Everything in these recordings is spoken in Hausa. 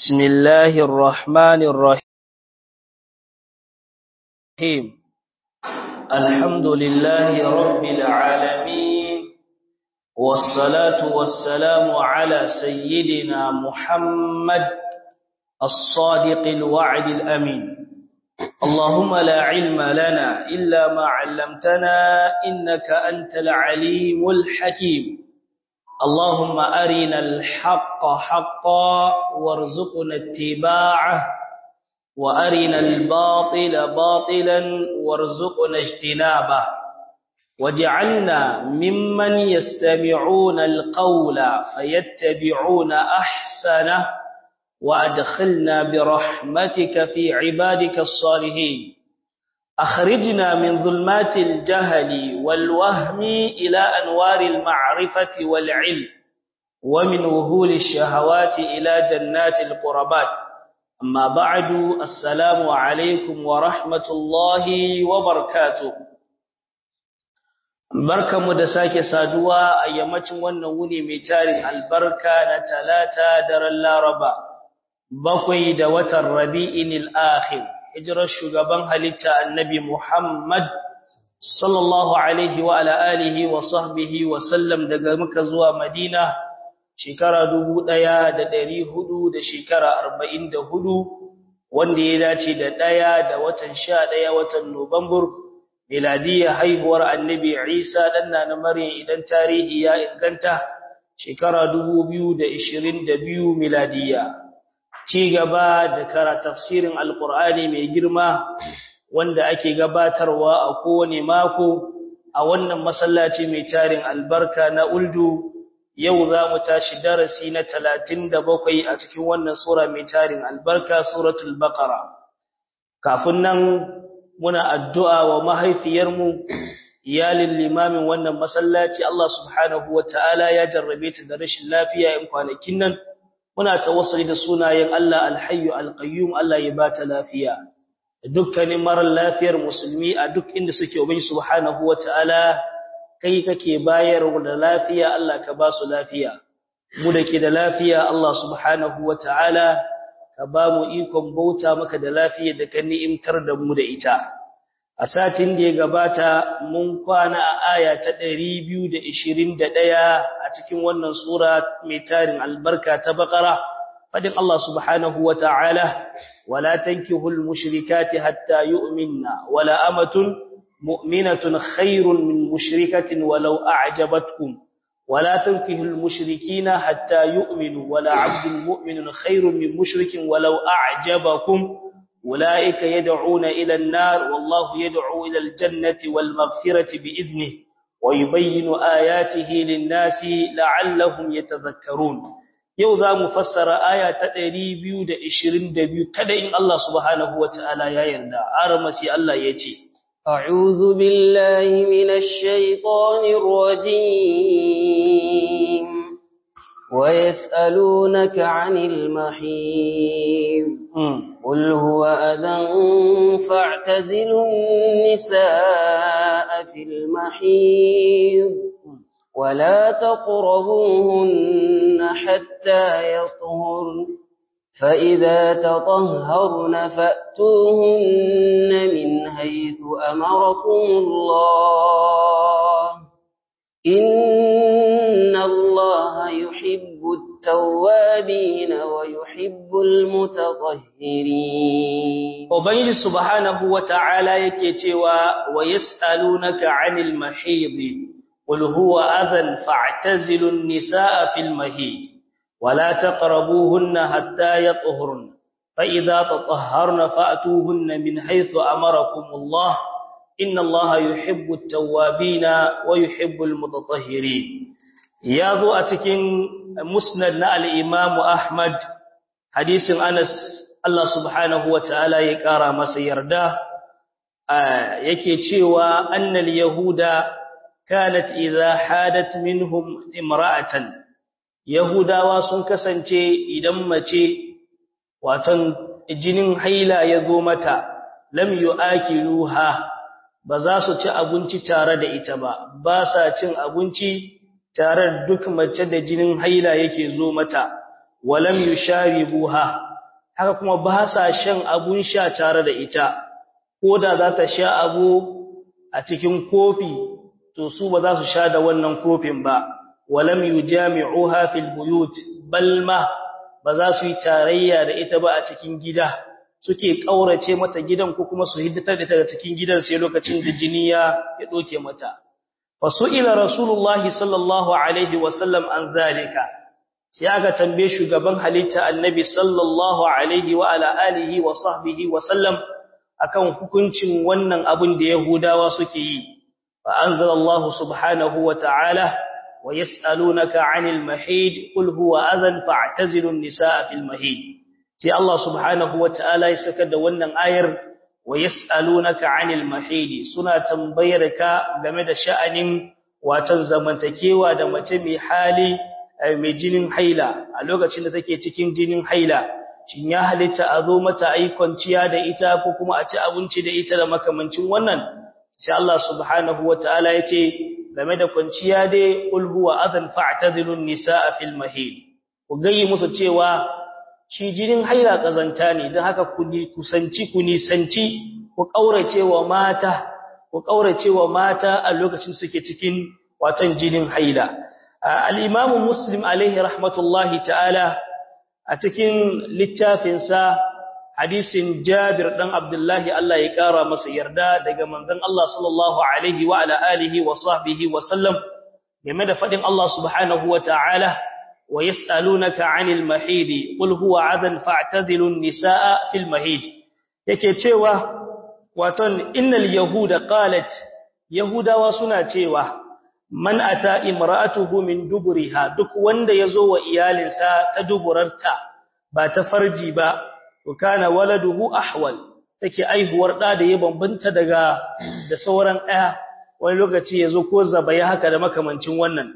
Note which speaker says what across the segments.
Speaker 1: بسم الله الرحمن الرحيم. الحمد لله رب العالمين، والصلاة والسلام على سيدنا محمد الصادق الوعد الأمين. اللهم لا علم لنا إلا ما علمتنا إنك أنت العليم الحكيم. اللهم أرنا الحق حقا وارزقنا اتباعه، وأرنا الباطل باطلا وارزقنا اجتنابه، واجعلنا ممن يستمعون القول فيتبعون أحسنه، وأدخلنا برحمتك في عبادك الصالحين. أخرجنا من ظلمات الجهل والوهم إلى أنوار المعرفة والعلم، ومن وهول الشهوات إلى جنات القربات. أما بعد، السلام عليكم ورحمة الله وبركاته. barka mu da sake saduwa a yammacin wannan wuni mai tarin albarka na talata daren Laraba, 7 da watan Rabi'il Akhir, hijirar shugaban halitta Annabi Muhammad sallallahu alaihi wa ala alihi wa sahbihi wa sallam daga Makka zuwa Madina, shekara 1444, wanda ya dace da 1 da watan 11 watan Nuwambar, miladiyya haihuwar Annabi Isa dan na Maryam idan tarihi ya inganta, shekara 2022 miladiyya. Ci gaba da tafsirin Alƙur'ani mai girma wanda ake gabatarwa a kowane mako a wannan masallaci mai tarin albarka na Uldu. Yau za mu tashi darasi na 37 a cikin wannan sura mai tarin albarka, suratul Baqara. Kafin nan muna addu'a wa mahaifiyarmu, iyalin limamin wannan masallaci, Allah subhanahu wataala ya jarrabe ta da rashin lafiya in kwanakin nan. Muna tawassuli da sunayen Allah Al-Hayyu Al-Qayyum, Allah ya bata lafiya. Dukkanin marar lafiyar musulmi a duk inda suke, ubangi subhanahu wataala kai kake bayar da lafiya, Allah ka ba su lafiya. Mu da ke da lafiya, Allah subhanahu wataala ka ba mu ikon bauta maka da lafiya da ka ni'imtar da mu da ita. A satin da ya gabata mun kwana a aya ta 221 a cikin wannan sura mai tarin albarka ta Baqara, fadin Allah subhanahu wataala: wala tankihul mushrikati hatta yu'minna, wala amatun mu'minatun khairun min mushrikatin walau a'jabatkum, wala tankihul mushrikina hatta yu'minu, wala 'abdun mu'minun khairun min mushrikin walau a'jabakum. أولئك يدعون إلى النار والله يدعو إلى الجنة والمغفرة بإذنه ويبين آياته للناس لعلهم يتذكرون. يوضا مفسر آية 222 كذا إن الله سبحانه وتعالى يرضى. أرمسي الله يتي:
Speaker 2: أعوذ بالله من الشيطان الرجيم. ويسألونك عن المحيض، قل هو أذى فاعتزلوا النساء في المحيض ولا تقربوهن حتى يطهرن، فإذا تطهرن فأتوهن من حيث أمركم الله، إن الله يحب التوابين ويحب المتطهرين.
Speaker 1: وبين سبحانه وتعالى يكتوى: ويسألونك عن المحيض قل هو أذى فاعتزلوا النساء في المحيض ولا تقربوهن حتى يطهرن، فإذا تطهرن فأتوهن من حيث أمركم الله، إن الله يحب التوابين ويحب المتطهرين. ياذو أتكين مسند الإمام أحمد حديث أنس، الله سبحانه وتعالى يكارى ما سيرده، يكي أن اليهود كانت إذا حادت منهم امرأة، يهودا واسن كسنتي إدمتي واتن جنين حيلا يذومتا لم يؤكلوها، ba za su ci abinci tare da ita ba, ba sa cin abinci tare da duk mace da jinin haila yake zo mata, walam yusharibuha haka kuma ba sa shan abun sha tare da ita ko da za ta sha abu a cikin kofi to su ba za su sha da wannan kofin ba walam yujami'uha fil buyut balma ba za su yi tarayya da ita ba a cikin gida suke kaurace mata gidan ko kuma su hiddatar da ita daga cikin gidan sai lokacin da jini ya doke mata fasu'ila rasulullahi sallallahu alaihi wasallam an zalika sai aka tambaye shugaban halitta annabi sallallahu alaihi wa ala alihi wa sahbihi wa sallam akan hukuncin wannan abin da yahudawa suke yi fa anzalallahu subhanahu wa ta'ala wa yas'alunaka 'anil mahid qul huwa adhan fa'tazilu an-nisaa fil mahid sai Allah subhanahu wa ta'ala ya saka da wannan ayar wa yas'alunaka 'anil mahid suna tambayar ka game da sha'anin watan zamantakewa da mace mai hali mai jinin haila a lokacin da take cikin jinin haila shin ya halitta a zo mata ayi kwanciya da ita ko kuma a ci abinci da ita da makamancin wannan sai Allah subhanahu wataala yace game da kwanciya dai qul huwa adhan fa'tadhilun nisaa fil mahid ku gayi musu cewa shi jinin haila kazanta ne dan haka ku nisanci ku kaurace wa mata a lokacin suke cikin watan jinin haila al-imam muslim alaihi rahmatullahi ta'ala a cikin littafinsa hadisin Jabir dan Abdullahi Allah ya kara masa yarda daga manzon Allah sallallahu alaihi wa ala alihi wa sahbihi wa sallam game da fadin Allah subhanahu wa ta'ala wa yas'alunaka 'anil mahid qul huwa 'adhan fa'tadhilun nisaa fil mahid yake cewa waton innal yahuda qalat yahudawa suna cewa man ata imra'atuhu min duburiha duk wanda yazo wa iyalinsa ta duburarta ba ta farji ba to kana waladuhu ahwal take aihuwar da ya bambanta daga da sauran ɗaya wani lokaci yazo ko zabaya haka da makamancin wannan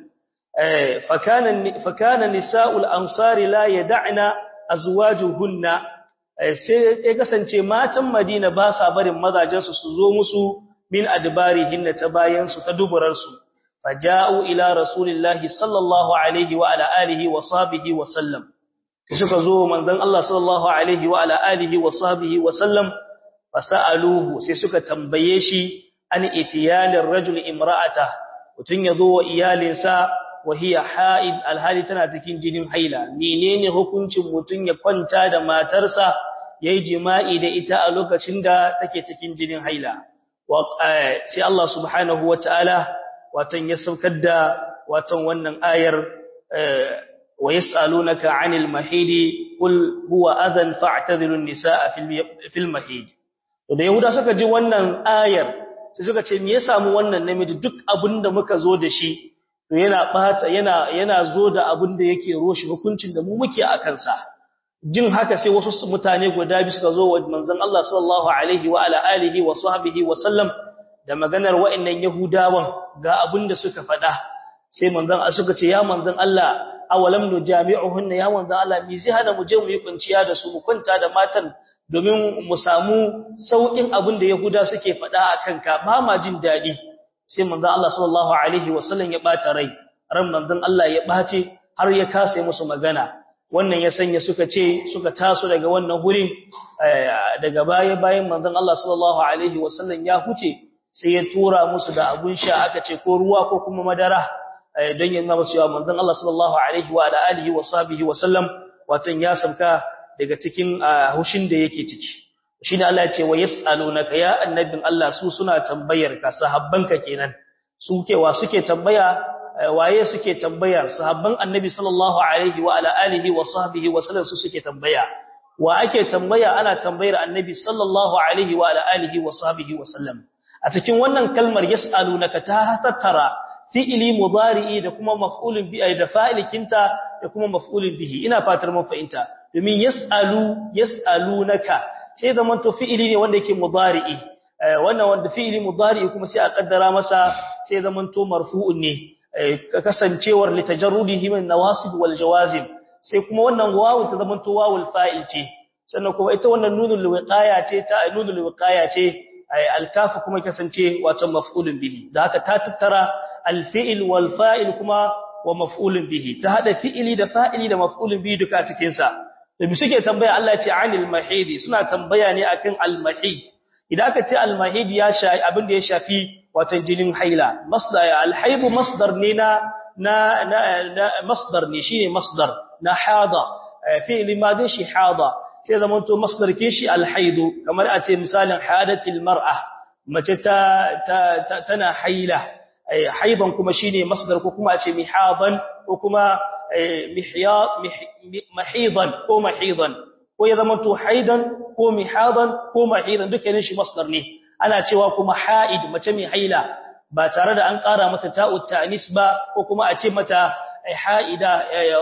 Speaker 1: fakana nisa'ul ansari la yad'na azwajuhunna sai ya kasance matan Madina ba sa barin mazajensu su zo musu min adbarihinna ta bayan su ta duburarsu فجاءوا إلى رسول الله صلى الله عليه وعلى آله وصحبه وسلم suka zo manzon Allah sallallahu alaihi wa ala alihi wa sahbihi wa sallam fasaluhu sai suka tambaye shi an itiyanir rajul imra'ata mutun yazo wa iyalinsa wa hiya haid alhali tana cikin jinin haila menene hukuncin mutun ya kwanta da matarsa yayi jima'i da ita a lokacin da take cikin jinin haila sai Allah subhanahu wa ta'ala watan ya saukar da watan wannan ayar wa yas'alunaka 'anil mahidi qul huwa adhan fa'tadhilu an-nisaa fil mahid to da yahuda suka ji wannan ayar sai suka ce me ya samu wannan namiji duk abinda muka zo da shi to yana zo da abinda yake roshi hukuncin da mu muke akan sa jin haka sai wasu mutane guda biyu suka zo wa manzon Allah sallallahu alaihi wa ala alihi wa sahbihi wa sallam da maganar wa'annan yahudawan ga abinda suka faɗa sai manzon suka ce ya manzon Allah awalam nujami'uhunna ya manzon Allah me zai hada mu je mu yi kunciya da su mu kwanta da matan domin mu samu saukin abinda yahuda suke faɗa akan ka ba ma jin dadi sai manzon Allah sallallahu alaihi wasallam ya bata rai ran manzon Allah ya bace har ya kasa musu magana wannan ya sanya suka taso daga wannan gurin daga bayan manzon Allah sallallahu alaihi wasallam ya huce sai ya tura musu da abun sha aka ce ko ruwa ko kuma madara don yana musu cewa manzon Allah sallallahu alaihi wa alihi wa sahbihi wa sallam watan ya sauka daga cikin hushin da yake ciki shine Allah ya ce wa yasalunaka ya annabin Allah su suna tambayar ka sahabbanka kenan suke tambaya waye suke tambaya sahabban annabi sallallahu alaihi wa alihi wa sahbihi wa sallam su suke tambaya wa ake tambaya ana tambayar annabi sallallahu alaihi wa alihi wa sahbihi wa sallam a cikin wannan kalmar yas'alunaka ta tattara fi'ili mudari'i da kuma maf'ulun bihi da fa'ilikinta da kuma maf'ulun bihi ina fatar mun fahimta domin yas'alunaka sai zaman to fi'ili ne wanda yake mudari'i wannan wanda fi'ili mudari'i kuma sai a kaddara masa sai zaman to marfu'un ne kasancewar litajarrudihi min nawasib wal jawazim sai kuma wannan wawu ta zaman to wawul fa'il ce sannan kuma ita wannan nunul wiqaya ce alkafu kuma kasance wato maf'ulun bihi da haka ta tattara alfi'il wal fa'il kuma wa maf'ulun bihi ta hada fi'ili da fa'ili da maf'ulun bihi duka cikin sa da bi suke tambaya Allah ya ce anil mahidi suna tambaya ne akan al-mahid idan aka ce al-mahid ya shafi abin da ya shafi wato jinin haila masdar al-haibu masdar ne na masdar ne shine masdar na hada fi'li madhi shi hada sai zaman to masdar ke shi al-haidu kamar a ce misalin hadatil mar'a mace tana haila haiban kuma shine masdar ko kuma a ce mihadan ko kuma mahidan ko mahidan ko ya zama to haidan ko mihadan ko mahidan dukkanin shi masdar ne ana cewa kuma haid mace mai haila ba tare da an ƙara mata ta'ut ta'nis ba ko kuma a ce mata haida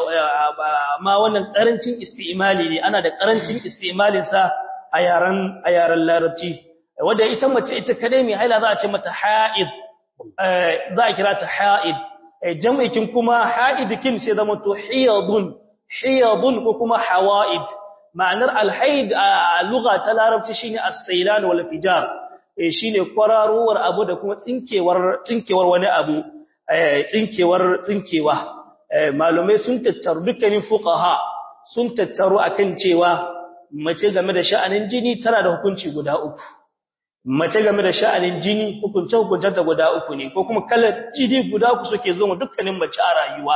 Speaker 1: ma wannan karancin istimali ne ana da karancin istimalin sa a yaran larabci wanda ita mace ita kadai mai haila za a ce mata haid za a kira ta haid jam'ikin kuma haidikin sai zama to hiyadun ko kuma hawaid ma'anar alhaid a lugha ta larabci shine as-sailan wal fijar shine kwararowar abu da kuma tsinkewar wani abu tsinkewa malumai sun tattaru dukkanin fuqaha sun tattaru akan cewa mace game da sha'anin jini tana da hukunci guda uku mace game da sha'anin jini hukuncin ta guda uku ne ko kuma kalar jini guda uku suke zo dukkanin mace a rayuwa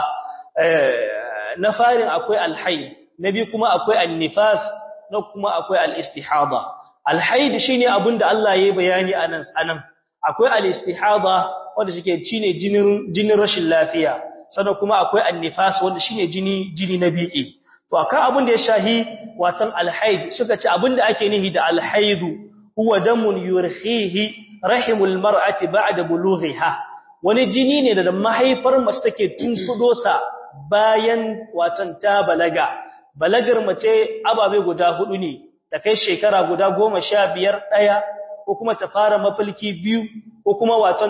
Speaker 1: na farin akwai alhaid na biyu kuma akwai annifas na kuma akwai alistihada alhaid shine abinda Allah yayi bayani anan akwai alistihada wanda shike shine jinin rashin lafiya sannan kuma akwai annifas wanda shine jini na biki to akan abin da ya shahi watan alhaid suka ce abinda ake nihi da alhaidu huwa damun yurhihi rahimul mar'ati ba'da bulughiha wani jini ne da mahaifar mace take tunkudo sa bayan watan ta balagar mace ababe guda hudu ne ta kai shekara guda 15 daya ko kuma ta fara mafalki biyu ko kuma watan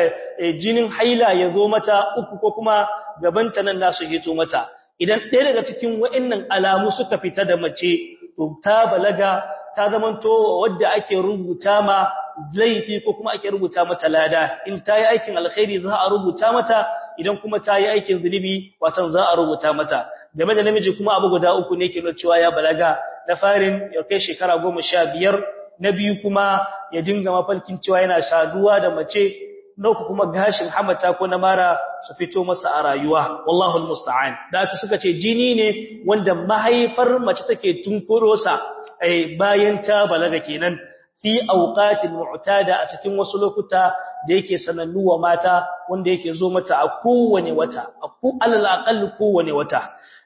Speaker 1: jinin haila ya zo mata uku ko kuma gabanta nan nasu hito mata idan ɗaya daga cikin waɗannan alamu suka fita da mace to ta balaga ta zamanto wadda ake rubuta ma laifi ko kuma ake rubuta mata lada in ta yi aikin alkhairi za a rubuta mata idan kuma ta yi aikin zunubi watan za a rubuta mata game da namiji kuma abu guda uku ne ke nuna cewa ya balaga na farin ya kai shekara 15 na biyu kuma ya dinga mafalkin cewa yana saduwa da mace na uku kuma gashin hamata ko na mara su fito masa a rayuwa wallahu almusta'an da aka suka ce jini ne wanda mahaifar mace take tunkuro sa bayan ta balaga kenan fi awqatil mu'tada a cikin wasu lokuta da yake sanannu wa mata wanda yake zo mata a kowane wata alal aqall kowane wata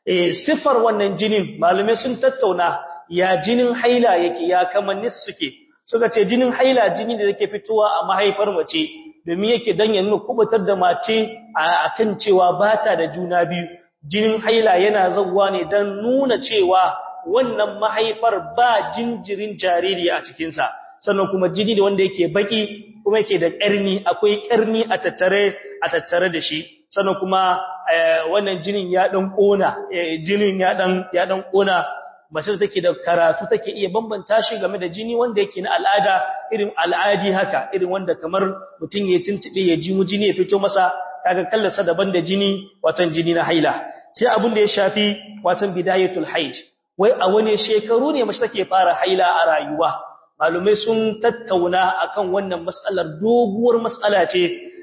Speaker 1: sifar wannan jinin malume sun tattauna ya jinin haila yake ya kamanni suka ce jinin haila jini da yake fitowa a mahaifar mace domin yake dan ya nuna kubutar da mace akan cewa bata da juna biyu jinin haila yana zawwa ne dan nuna cewa wannan mahaifar ba jinjirin jariri a cikin sa sannan kuma jini da wanda yake baki kuma yake da ƙarni akwai ƙarni a tattare da shi sannan kuma wannan jinin ya dan kona jinin ya dan kona mace da take da karatu take iya bambanta shi game da jini wanda yake na al'ada irin al'adi haka irin wanda kamar mutun ya tuntube ya ji mu jini ya fito masa kaga kallarsa daban da jini watan jini na haila sai abin da ya shafi watan bidayatul haid wai a wani shekaru ne mace take fara haila a rayuwa malumai sun tattauna akan wannan mas'alar doguwar mas'ala ce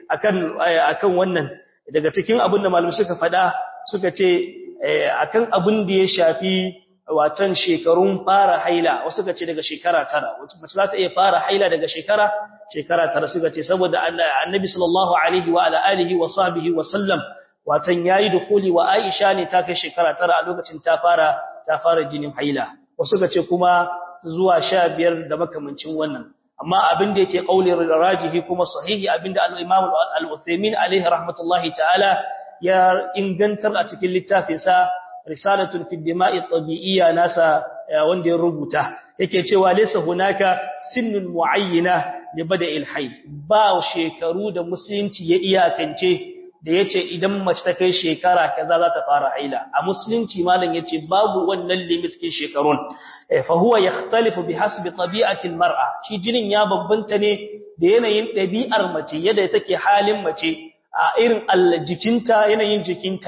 Speaker 1: akan wannan daga cikin abin da malumai suka faɗa suka ce akan abin da ya shafi watan shekarun fara haila wasu suka ce daga shekara 9 wato mace za ta iya fara haila daga shekara 9 suka ce saboda annabi sallallahu alaihi wa ala alihi wa sahbihi wa sallam watan yayi dukuli wa Aisha ne ta kai shekara 9 a lokacin ta fara jinin haila wasu suka ce kuma zuwa 15 da makamancin wannan amma abin da yake kaulin rajihi kuma sahihi abinda al-Imam al-Uthaymeen alaihi rahmatullahi ta'ala ya ingantar a cikin littafinsa risalatun fi dima'i tabi'iyya nasa wanda ya rubuta yake cewa laysa hunaka sinnun muayyana li bada'il hayd ba shekaru da musulunci ya iyakance da yace idan mace ta kai shekara kaza za ta fara haila a musulunci malam yace babu wannan limit kin shekarun fa huwa yakhtalifu bihasbi tabi'ati almar'a shi jinin ya bambanta ne da yanayin dabi'ar mace yadda take halin mace a irin jikinta yanayin jikinta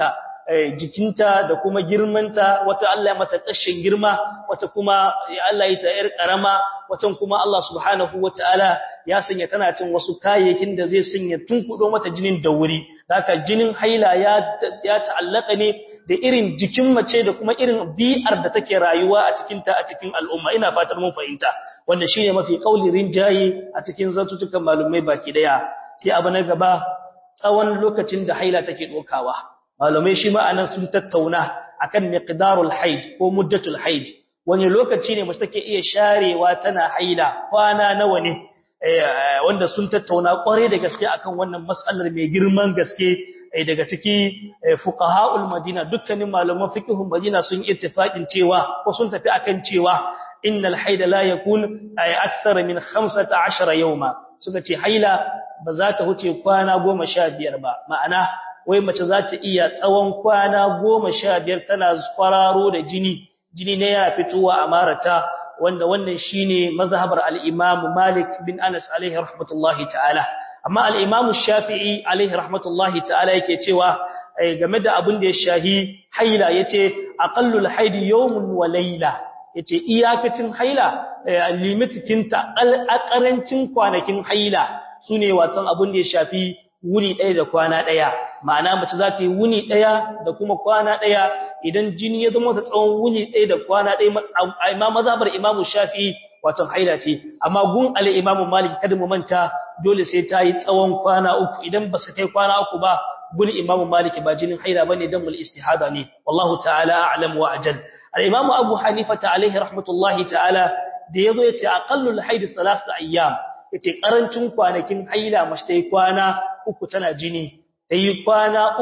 Speaker 1: jikinta da kuma girmanta, wata Allah ya mata kashin girma, wata kuma Allah ya ta yar karama, watan kuma Allah subhanahu wataala ya sanya tana cin wasu kayayyakin da zai sanya tunkudo mata jinin da wuri. Haka jinin haila ya ta'allaka ne da irin jikin mace da kuma irin bi'ar da take rayuwa a cikin ta a cikin al'umma. Ina fatan mun fahimta. Wanda shine mafi kauli rinjayi a cikin zantutukan malumai baki daya. Sai abu na gaba, tsawon lokacin da haila take dokawa. Malumai shi ma'anan sun tattauna akan miqdarul haid ko muddatul haid. Wani lokaci ne mace take iya sharewa tana haila, kwana nawa ne? Wanda sun tattauna kware da gaske akan wannan mas'alar mai girman gaske. Daga ciki fuqaha'ul Madina, dukkanin malaman fiqhun Madina sun ittifaqin cewa ko sun tafi akan cewa innal haida la yakun akthar min 15 yawma. Suka ce haila ba za ta huce kwana 15 ba. Ma'ana wai mace za ta iya tsawon kwana 15 tana kwararo da jini ne ya fitowa a marata, wanda wannan shine mazhabar al-Imam Malik bin Anas alaihi rahmatullahi ta'ala. Amma al-Imam Shafi'i alaihi rahmatullahi ta'ala yake cewa game da abin da ya shahi haila, yace aqallul haidi yawmun wa layla, yace iyakacin haila limitikinta alƙarancin kwanakin haila sune watan abin da ya shafi wuni ɗaya da kwana ɗaya. Ma'ana mace za ta yi wuni ɗaya da kuma kwana ɗaya. Idan jini ya zama ta tsawon wuni ɗaya da kwana ɗaya, mazhabar Imam Shafi'i wato haila ce. Amma gun al-Imam Malik kada mu manta dole sai ta yi tsawon kwana 3. Idan ba su kai kwana 3 ba, gun Imam Malik ba jinin haila bane, damul istihada ne. Wallahu ta'ala a'lam wa ajal. Al-Imam Abu Hanifa alaihi rahmatullahi ta'ala da yazo yace aqallul haid 3 ayyam, yace karancin kwanakin haila mace ta yi kwana 3 tana jini, ta yi kwana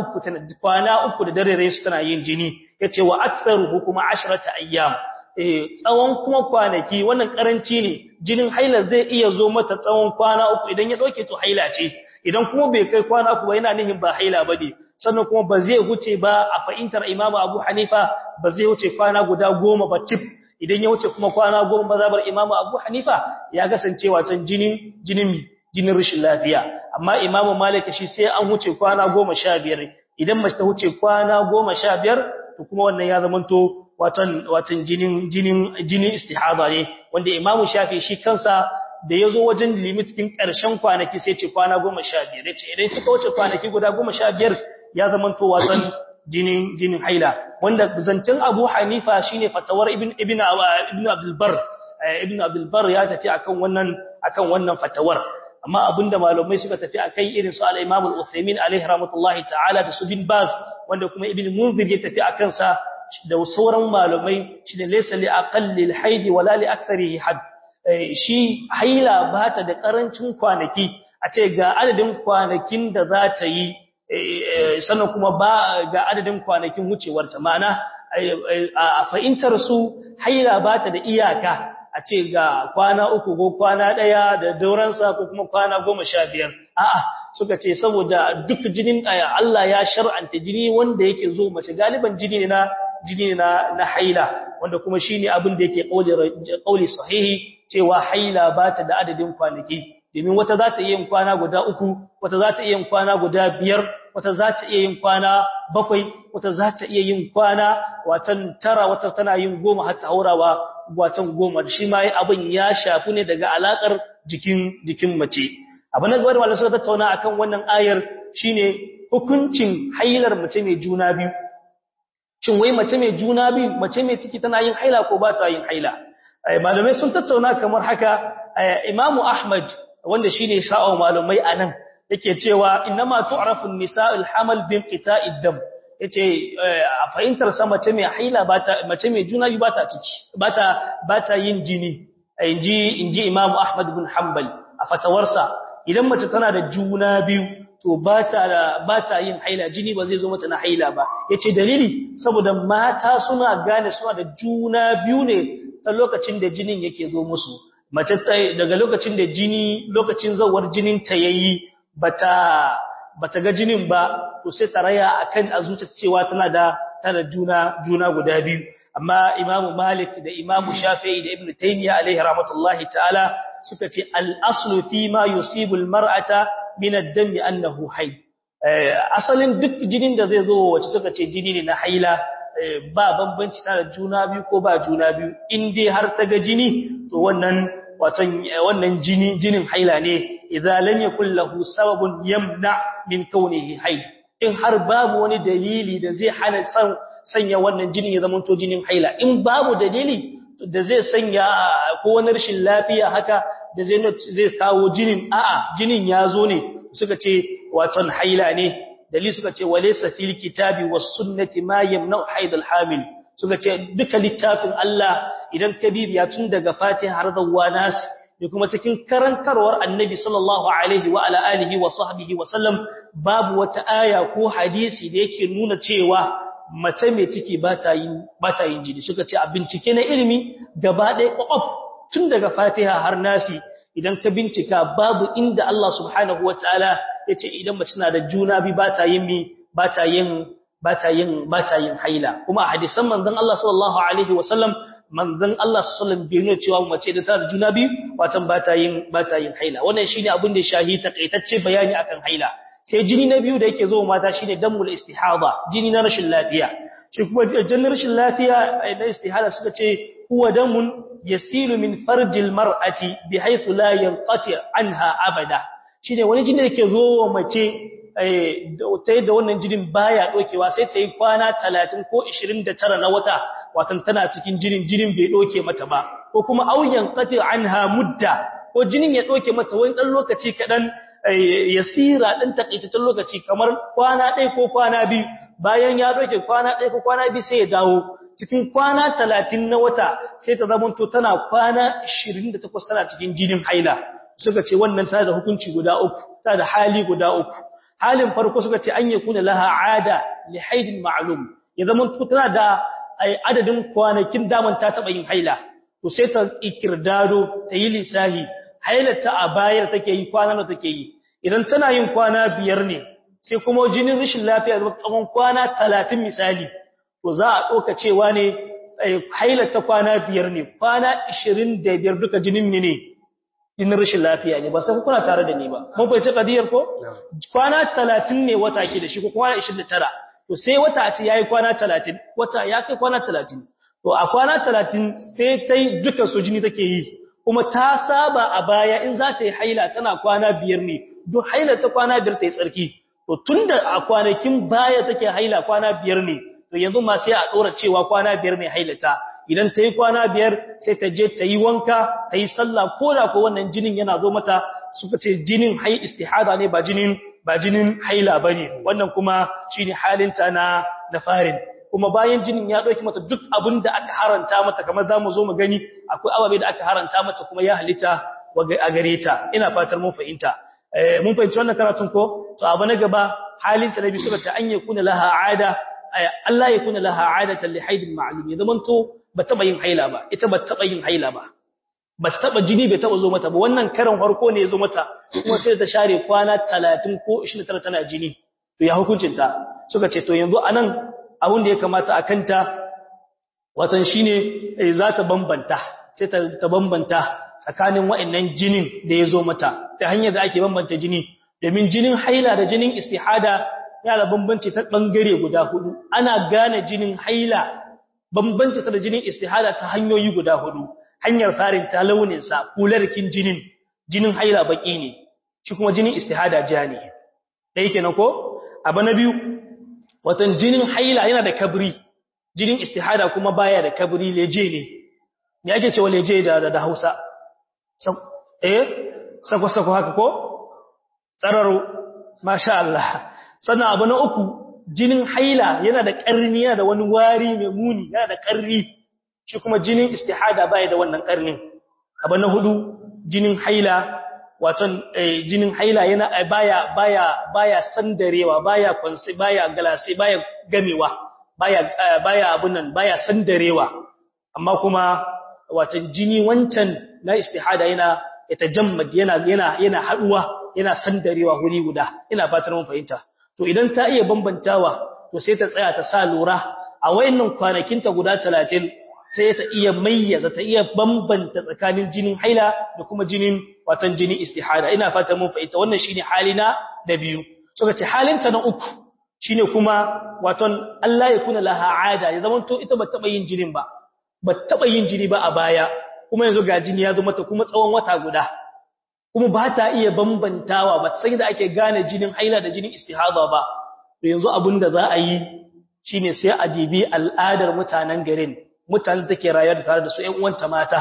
Speaker 1: 3 da dare su tana yin jini. Yace wa aktharuhu kuma 10 ayyam. Tsawon kuma kwanaki wannan karanci ne. Jinin haila zai iya zo mata tsawon kwana 3 idan ya dauke to haila ce. Idan kuma bai kai kwana 3 ba yana nihin ba haila bane. Sannan kuma ba zai huce ba a fahimtar Imam Abu Hanifa, ba zai huce kwana guda 10 ba tip. Idan ya wuce kuma kwana 10 mazhabar Imam Abu Hanifa ya kasance watan jinin rashin lafiya. Amma Imam Malik shi sai an huce kwana 15. Idan mace ta huce kwana 15 to kuma wannan ya zamanto watan jinin istihada ne, wanda Imam Shafi shi kansa da yazo wajen limit din ƙarshen kwanaki sai ce kwana 15. Yace idan suka wuce kwanaki guda 15 ya zamanto watan jinin haila. Wanda zancen Abu Hanifa shine fatawar Ibn Abdul Barr. Ibn Abdul Barr ya tafi akan wannan fatawar. Amma abinda malamai suka tafi akai irin su al-Imam al-Uthaymeen alaihi rahmatullahi ta'ala da su bin Baz, wanda kuma Ibn Munzir ya tafi akan sa da sauran malamai, shi ne laysa li aqallil haid wala li aktharihi had. Shi haila ba ta da karancin kwanaki, a ce ga adadin kwanakin da za ta yi, sannan kuma ba ga adadin kwanakin wucewarta. Ma'ana a fahimtar su haila ba ta da iyaka, a ce ga kwana 3 ko kwana 1 da dauransa ko kuma kwana 15. A'a, suka ce saboda duk jinin Allah ya shar'anta jini wanda yake zo mace galiban jini ne na haila, wanda kuma shine abin da yake kauli sahihi cewa haila ba ta da adadin kwanaki. Domin wata za ta iya yin kwana guda 3, wata za ta iya yin kwana guda 5, wata za ta iya yin kwana 7, wata za ta iya yin kwana watan 9, wata tana yin 10 har ta haurawa watan 10. Shi ma abin ya shafi ne daga alakar jikin mace. Abin da gwada malamai suka tattauna akan wannan ayar shine hukuncin hailar mace mai juna biyu. Shin wai mace mai juna biyu, mace mai ciki tana yin haila ko ba ta yin haila? Malamai sun tattauna kamar haka. Imam Ahmad, wanda shine sha'aw malamai anan, yake cewa innama tu'rafu an-nisa'ul hamal bi inqita'id dam. Yace a fahimtar sa mace mai haila mace mai juna biyu ba ta yin jini. Inji Imam Ahmad bin Hanbal a fatawarsa, idan mace tana da juna biyu to ba ta yin haila, jini ba zai zo mata na haila ba. Yace dalili saboda mata suna gane suna da juna biyu ne ta lokacin da jinin yake zo musu. Mace daga lokacin da lokacin zawar jinin ta yayi bata ga jinin ba, to sai ta raya akan azuta cewa tana da juna guda biyu. Amma Imam Malik da Imam Shafi'i da Ibn Taymiyyah alaihi rahmatullahi ta'ala suka ce al-aslu fi ma yusibu al-mar'ata min ad-dam annahu hayd. asalin duk jinin da zai zo wace suka ce jini ne na haila ba bambanci da juna biyu ko ba juna biyu in dai har ta ga jini to wannan jinin haila ne idza lam yakul lahu sababun yamna min kaunihi haid in har babu wani dalili da zai hana sanya wannan jinin ya zama to jinin haila in babu dalili da zai sanya ko wani rashin lafiya haka da zai kawo jinin jinin ya zo ne suka ce watan haila ne dalili suka ce walaysa fil kitabi was sunnati ma yamna haid al hamil suka ce duka littafin Allah idan kabibiya tun daga Fatiha har zuwa Nas da kuma cikin karantarwar Annabi sallallahu alaihi wa ala alihi wa sahbihi wa sallam babu wata aya ko hadisi da yake nuna cewa mace mai ciki ba ta yin jini suka ce a bincike na ilimi gaba ɗaya ƙwaƙwaf tun daga Fatiha har Nasi idan ka bincika babu inda Allah subhanahu wataala yace idan mace na da juna bi ba ta yin haila kuma a hadisan manzon Allah sallallahu alaihi wasallam manzon Allah sallallahu alaihi wasallam cewa mace da ta da juna bi watan ba ta yin haila wannan shine abin da shahi takaitacce bayani akan haila sai jini na biyu da yake zo mata shine damul istihada jini na rashin lafiya shi kuma jinin rashin lafiya na istihada suka ce huwa damun yasilu min farjil mar'ati bihaythu la yanqati anha abada shine wani jini da yake zo mace ta yadda wannan jinin baya dokewa sai ta yi kwana 30 ko 29 na wata watan tana cikin jinin bai doke mata ba ko kuma auyan qati anha mudda ko jinin ya doke mata wani dan lokaci kadan yasira dan takaitaccen lokaci kamar kwana 1 ko kwana 2 bayan ya doke kwana 1 ko kwana 2 sai ya dawo cikin kwana 30 na wata sai ta zamanto tana kwana 28 tana cikin jinin haila suka ce wannan tana da hukunci guda uku tana da hali guda uku halin farko suka ce an yakuna laha ada li haidin ma'lum ya zamanto tana da adadin kwanakin daman ta taba yin haila to sai ta ikirdado ta yi lisahi hailarta a bayar take yi kwana da take yi idan tana yin kwana 5 ne sai kuma jinin rashin lafiya zuwa tsawon kwana 30 misali to za a doka cewa ne hailarta kwana 5 ne kwana 25 duka jinin ne jinin rashin lafiya ne ba sai kuna tare da ni ba mun fahimci kadiyar ko kwana 30 ne wata ke da shi ko kwana 29 to sai wata a ce yayi kwana 30 wata ya kai kwana 30 to a kwana 30 sai tai duka su jini take yi kuma ta saba a baya in za ta yi haila tana kwana 5 ne duk haila ta kwana 5 ta yi tsarki to tunda a kwanakin baya take haila kwana 5 ne to yanzu ma sai a dora cewa kwana 5 ne hailata idan ta yi kwana 5 sai ta je ta yi wanka ta yi sallah koda ko wannan jinin yana zo mata suka ce jinin istihada ne ba jinin haila bane wannan kuma shine halinta na farin kuma bayan jinin ya dauki mata duk abinda aka haranta mata kamar zamu zo mu gani akwai ababe da aka haranta mata kuma ya halitta a gare ta ina fatar mun fahimta mun fahimci wannan karatun ko to abu na gaba halinta nabi suka ce an yakuna laha aada Allah ya kuna laha aadatan li haidin ma'lum ya zamanto ba taba yin haila ba ita ba taba yin haila ba taba jini bai taba zo mata ba wannan karan farko ne ya zo mata kuma sai ta share kwana 30 ko 29 tana jini to ya hukuncin ta suka ce to yanzu anan abin da ya kamata a kanta watan shine za ta bambanta sai ta bambanta tsakanin wa'annan jinin da ya zo mata ta hanyar da ake bambanta jini domin jinin haila da jinin istihada yana da bambanci ta bangare guda hudu ana gane jinin haila bambanci da jinin istihada ta hanyoyi guda hudu hanyar farin ta launin sa kularkin jinin haila baki ne shi kuma jinin istihada ja ne dai kenan ko abu na biyu watan jinin haila yana da kabri jinin istihada kuma baya da kabri leje ne me ake cewa leje da Hausa sako haka ko tsararo masha Allah sannan abu na uku jinin haila yana da ƙarni yana da wani wari mai muni yana da ƙarni shi kuma jinin istihada baya da wannan ƙarnin abu na hudu jinin haila waton jinin haila yana baya sandarewa baya kwansi baya galase baya gamewa baya abun nan baya sandarewa amma kuma watan jini wancan na istihada yana yatajammad yana haduwa yana sandarewa wuri guda ina fatar mun fahimta to idan ta iya bambantawa to sai ta tsaya ta sa lura a wayannan kwanakinta guda 30 sai ta iya mayyaza ta iya bambanta tsakanin jinin haila da kuma jinin watan jinin istihada ina fata mun fahimta wannan shine halina da biyu suka ce halinta na uku shine kuma waton Allah ya kuna laha ada ya zaman to ita ba taba yin jinin ba taba yin jini ba a baya kuma yanzu ga jini ya zo mata kuma tsawon wata guda kuma ba ta iya bambantawa ba sai da ake gane jinin haila da jinin istihada ba to yanzu abinda za a yi shine sai a dibi al'adar mutanen garin mutanen take rayuwa da tare da su ƴan uwanta mata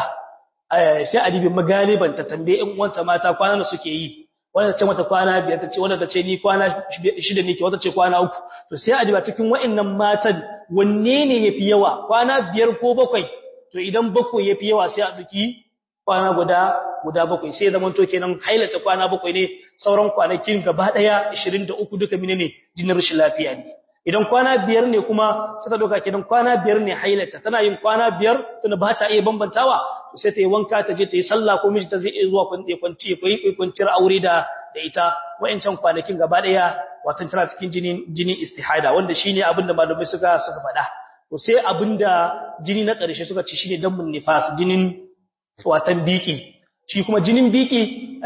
Speaker 1: sai a dibi magaliban ta tambaye ƴan uwanta mata kwana da suke yi wanda ta ce mata kwana 5 ta ce wanda ta ce ni kwana 6 nake wanda ta ce kwana 3 to sai a diba cikin wa'annan matan wanne ne yafi yawa kwana 5 ko 7 to idan 7 yafi yawa sai a duki kwana guda 7 sai zaman to kenan hailata kwana 7 ne sauran kwanakin gaba daya 23 duka menene jinin rashin lafiya ne idan kwana 5 ne kuma suka doka kenan kwana 5 ne hailata tana yin kwana 5 tunda ba ta iya bambantawa sai ta yi wanka ta je ta yi sallah ko miji ta zai iya zuwa kwanciyar aure da ita wa'ancan kwanakin gaba daya watan tana cikin jinin istihada wanda shine abinda malamai suka faɗa to sai abinda jini na ƙarshe suka ci shine damun nifas jinin watan biki shi kuma jinin biki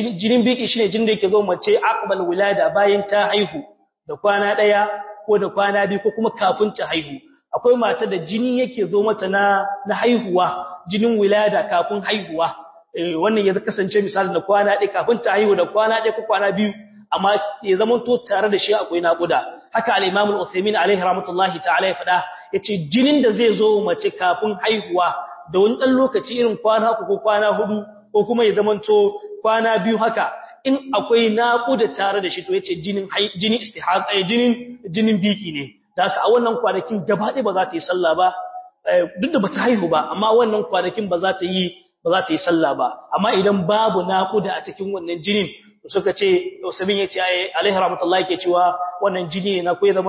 Speaker 1: shine jinin da yake zo mace aqbal wilada bayan ta haihu da kwana daya ko da kwana 2 ko kuma kafin ta haihu akwai mata da jini yake zo mata na haihuwa jinin wilada kafin haihuwa wannan ya kasance misali da kwana 1 kafin ta haihu da kwana 1 ko kwana 2 amma ya zama to tare da shi akwai naƙuda haka al-Imam al-Uthaymeen alaihi rahmatullahi ta'ala ya fada yace jinin da zai zo mace kafin haihuwa da wani dan lokaci irin kwana 3 ko kwana 4 ko kuma ya zama to kwana 2 haka in akwai naƙuda tare da shi to yace jinin istihada jinin biki ne da haka a wannan kwanakin gaba ɗaya ba za ta yi sallah ba duk da bata haihu ba amma wannan kwanakin ba za ta yi sallah ba amma idan babu naƙuda a cikin wannan jinin suka ce Usaimin yace alaihi rahmatullahi yake cewa wannan jini ne ko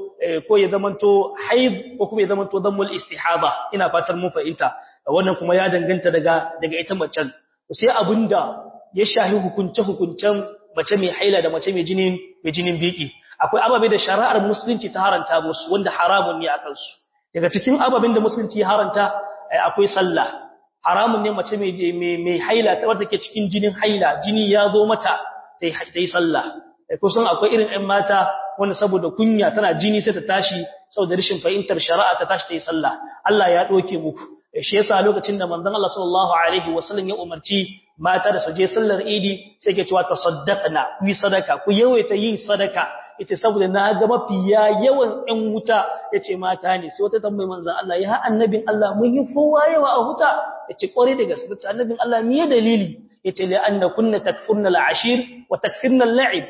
Speaker 1: ya zamanto haid ko kuma ya zamanto dammul istihada ina fatar mun fahimta wannan kuma ya danganta daga ita macen sai abinda ya shahi hukuncen mace mai haila da mace mai jinin biki akwai ababe da shari'ar musulunci ta haranta musu wanda haramun ne akan su daga cikin ababin da musulunci ya haranta akwai sallah haramun ne mace mai haila ta wadda ke cikin jinin haila jini ya zo mata ta yi sallah kusan akwai irin ɗan mata wanda saboda kunya tana jini sai ta tashi saboda rashin fahimtar shari'a ta tashi ta yi sallah Allah ya doke muku shi yasa lokacin da manzon Allah sallallahu alaihi wasallam ya umarci mata da su je sallar idi sai ke cewa tasaddaqna ku sadaka ku yawaita yin sadaka yace saboda na ga mafiya yawan ɗan wuta yace mata ne sai wata tambayi manzon Allah ya annabin Allah mun yi fowa yawa a huta yace kore da gaske ce annabin Allah me dalili yace la anna kunna takfurna al-ashir wa takfirna al-la'ib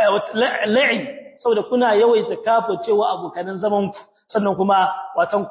Speaker 1: saboda kuna yawaita kafircewa abokanan zaman ku sannan kuma watan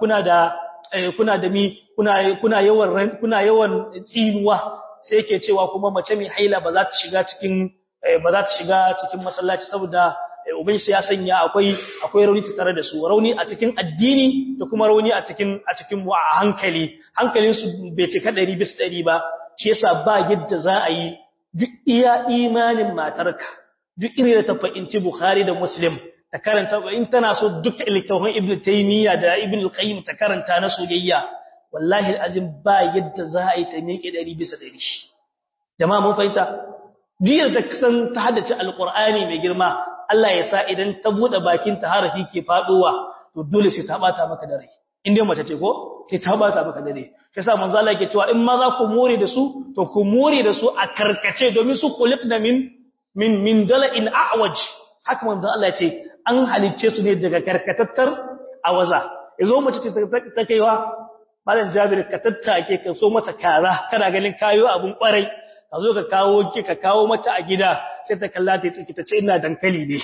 Speaker 1: kuna yawan tsinuwa sai yake cewa kuma mace mai haila ba za ta shiga cikin masallaci saboda ubangiji ya sanya akwai rauni tare da su rauni a cikin addini da kuma rauni a cikin mu a hankalin su bai cika 100% ba shi yasa ba yadda za a yi duk iya imanin matarka duk irin da ta fahimci Bukhari da Muslim ta karanta in tana so duk littafin Ibn Taymiyyah da Ibn al-Qayyim ta karanta na soyayya wallahi alazim ba yadda za a yi ta miƙe 100%. Jama'a mun fahimta diyar da kasan ta haddace alqur'ani mai girma Allah ya sa idan ta bude bakin ta harafi ke fadowa to dole sai ta bata maka da rai indai mace ce ko sai ta bata maka da rai sai sa manzo Allah yake cewa in ma za ku more da su to ku more da su a karkace domin su khuliqna min dala'in a'waj haka manzo Allah ya ce an halicce su ne daga karkatattar awaza yazo mace ce ta kaiwa malam Jabir ka tattake ka so mata kaza kana ganin kayo abun kwarai ka zo ka kawo mata a gida sai ta kalla ta tsiki ta ce ina dankali ne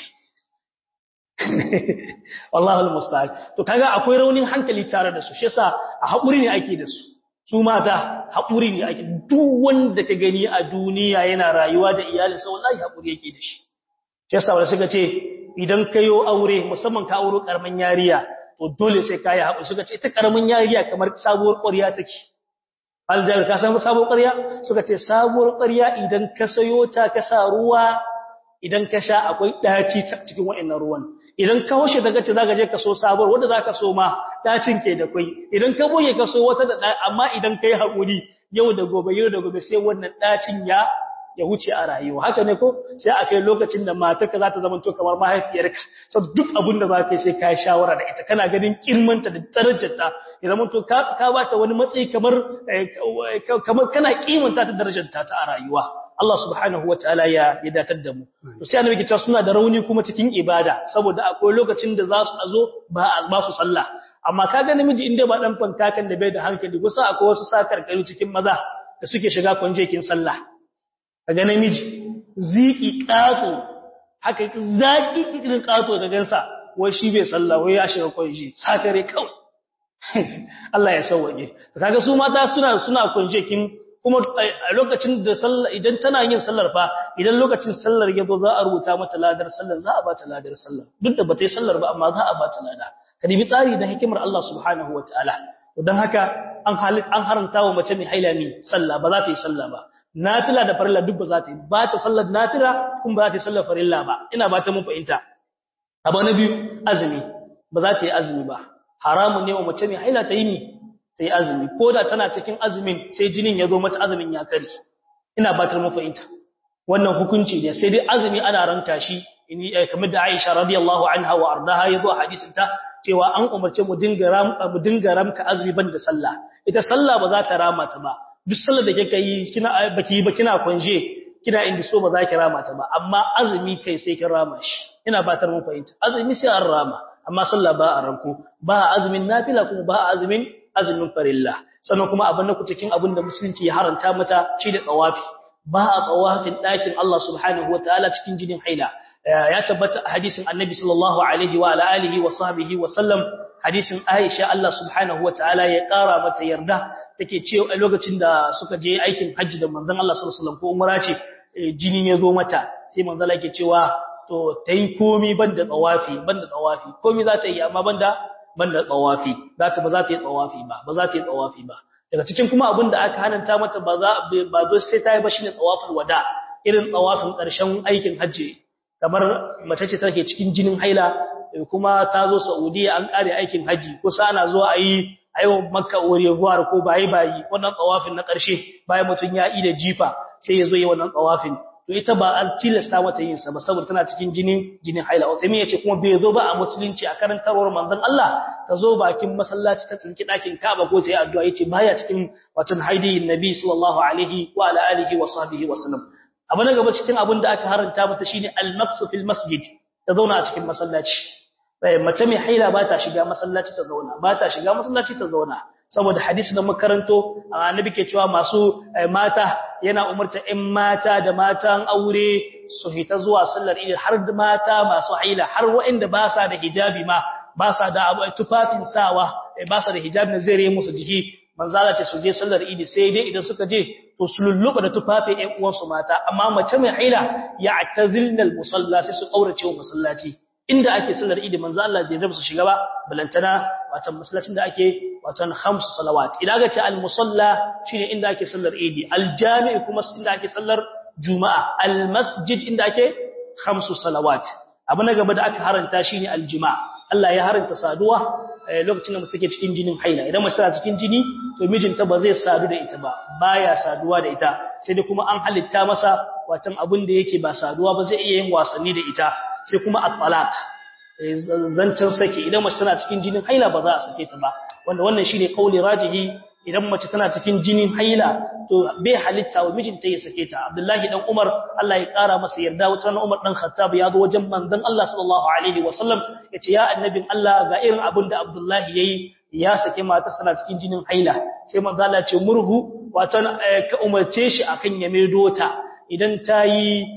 Speaker 1: wallahi almusta'an to kaga akwai raunin hankali tare da su shi yasa a hakuri ne ake da su mata hakuri ne ake duk wanda ka gani a duniya yana rayuwa da iyalinsa wallahi hakuri yake da shi shi yasa wanda suka ce idan kayo aure musamman ka auro karaman yariya to dole sai kai hakuri suka ce ita karaman yariya kamar sabuwar ƙwarya take aljabir ka san sabuwar ƙwarya suka ce sabuwar ƙwarya idan ka sayo ta ka sa ruwa idan ka sha akwai daci cikin wa'annan ruwan idan ka hoshe daga ce zaka je ka so sabuwar wanda zaka so ma dacin ke da kai idan ka boye ka so wata da amma idan kai hakuri yau da gobe sai wannan dacin ya wuce a rayuwa haka ne ko sai a kai lokacin da matarka za ta zama to kamar mahaifiyarka saboda duk abin da za ka yi sai ka yi shawara da ita kana ganin kirmanta da darajarta ya zama to ka ba ta wani matsayi kamar kana kimanta ta darajarta ta a rayuwa Allah subhanahu wataala ya datar da mu to sai annabi kita suna da rauni kuma cikin ibada saboda akwai lokacin da za su zo ba su sallah amma kaga namiji inda ba dan fantakan da bai da hankali kusa akwai wasu sakar kai cikin maza da suke shiga kunjekin sallah kaga namiji ziki kato haka zaki irin kato da gansa wai shi bai sallah wai ya shiga kunje sakare kawai Allah ya sauke kaga su mata suna kunjekin kuma a lokacin da sallah idan tana yin sallar fa idan lokacin sallar ya zo za a rubuta mata ladar sallar za a ba ta ladar sallar duk da bata yi sallar ba amma za a ba ta lada kadi bi tsari da hikimar Allah subhanahu wataala don haka an haranta wa mace mai haila ne sallah ba za ta yi sallah ba nafila da farilla duk ba za ta yi ba ta sallar nafila kuma ba za ta yi sallar farilla ba ina ba ta mun fahimta abu na biyu azumi ba za ta yi azumi ba haramun ne wa mace mai haila ta yi ni sai azumi koda tana cikin azumin sai jinin ya zo mata azumin ya kare ina batar mu fahimta wannan hukunci ne sai dai azumi ana ranka shi kamar da Aisha radiyallahu anha wa ardaha yazo hadisin ta cewa an umarce mu dinga ramka azumi banda sallah ita sallah ba za ta rama ta ba duk sallar da kike yi kina kunje kina inda so ba za ki rama ta ba amma azumi kai sai kin rama shi ina batar mu fahimta azumi sai an rama amma sallah ba a ranko ba azumin nafila kuma ba azumin farilla sannan kuma abin ku cikin abin da musulunci ya haranta mata shi da tsawafi ba a tsawafin ɗakin Allah subhanahu wataala cikin jinin haila ya tabbata a hadisin annabi sallallahu alaihi wa alihi wa sahbihi wa sallam hadisin Aisha Allah subhanahu wataala ya ƙara mata yarda take cewa a lokacin da suka je aikin hajji da manzon Allah sallallahu alaihi wasallam ko umra ce jini ya zo mata sai manzon Allah yake cewa to tayi komi banda tsawafi komi za ta yi amma banda tsawafi zaka ba za ta yi tsawafi ba daga cikin kuma abin da aka hananta mata ba zo sai ta yi ba shine tsawafin wada irin tsawafin ƙarshen aikin hajji kamar mace ce take cikin jinin haila kuma ta zo Saudiya an kare aikin hajji kusa ana zuwa ayi Makka Urewar ko bayi wannan tsawafin na ƙarshe bayan mutun ya yi da jifa sai ya zo yi wannan tsawafin to ita ba an tilasta mata yin sa ba saboda tana cikin jinin haila Uthaymin yace kuma bai zo ba a musulunci a karantarwar manzon Allah ta zo bakin masallaci ta tsinki dakin Kaaba ko sai addu'a yace baya cikin watan haidiyin Nabi sallallahu alaihi wa ala alihi wa sahbihi wa sallam abu na gaba cikin abin da aka haranta mata shine al-maqsu fil masjid ta zauna a cikin masallaci mace mai haila ba ta shiga masallaci ta zauna saboda hadisi da makaranto annabi ke cewa masu mata yana umarta ɗan mata da matan aure su hita zuwa sallar idi har mata masu haila har waɗanda ba sa da hijabi ma ba sa da tufafin sawa ba sa da hijabi na zai musu jiki manzala ce su je sallar idi sai dai idan suka je to su lulluɓa da tufafin ɗan uwansu mata amma mace mai haila ya atazilna al-musalla sai su kaurace wa masallaci inda ake sallar idi manzo Allah bai zaba su shiga ba balantana watan masallacin da ake watan 5 salawat idan ga ce al-musalla shine inda ake sallar idi al-jami' kuma inda ake sallar juma'a al-masjid inda ake 5 salawat abu na gaba da aka haranta shine al-jima' Allah ya haranta saduwa lokacin da mutum take cikin jinin haila idan mace tana cikin jini to mijinta ba zai sadu da ita ba baya saduwa da ita sai dai kuma an halitta masa watan abin da yake ba saduwa ba zai iya yin wasanni da ita sai kuma at-talaq zancen sake idan mace tana cikin jinin haila ba za a sake ta ba wannan shine kauli rajihi idan mace tana cikin jinin haila to bai halitta wa mijinta ya sake ta Abdullahi dan Umar Allah ya kara masa yarda wata ran Umar dan Khattab ya zo wajen manzon Allah sallallahu alaihi wasallam yace ya annabin Allah ga irin abin da Abdullahi yayi ya sake mata tana cikin jinin haila sai manzon Allah ya ce murhu wato ka umarce shi akan ya maido ta idan ta yi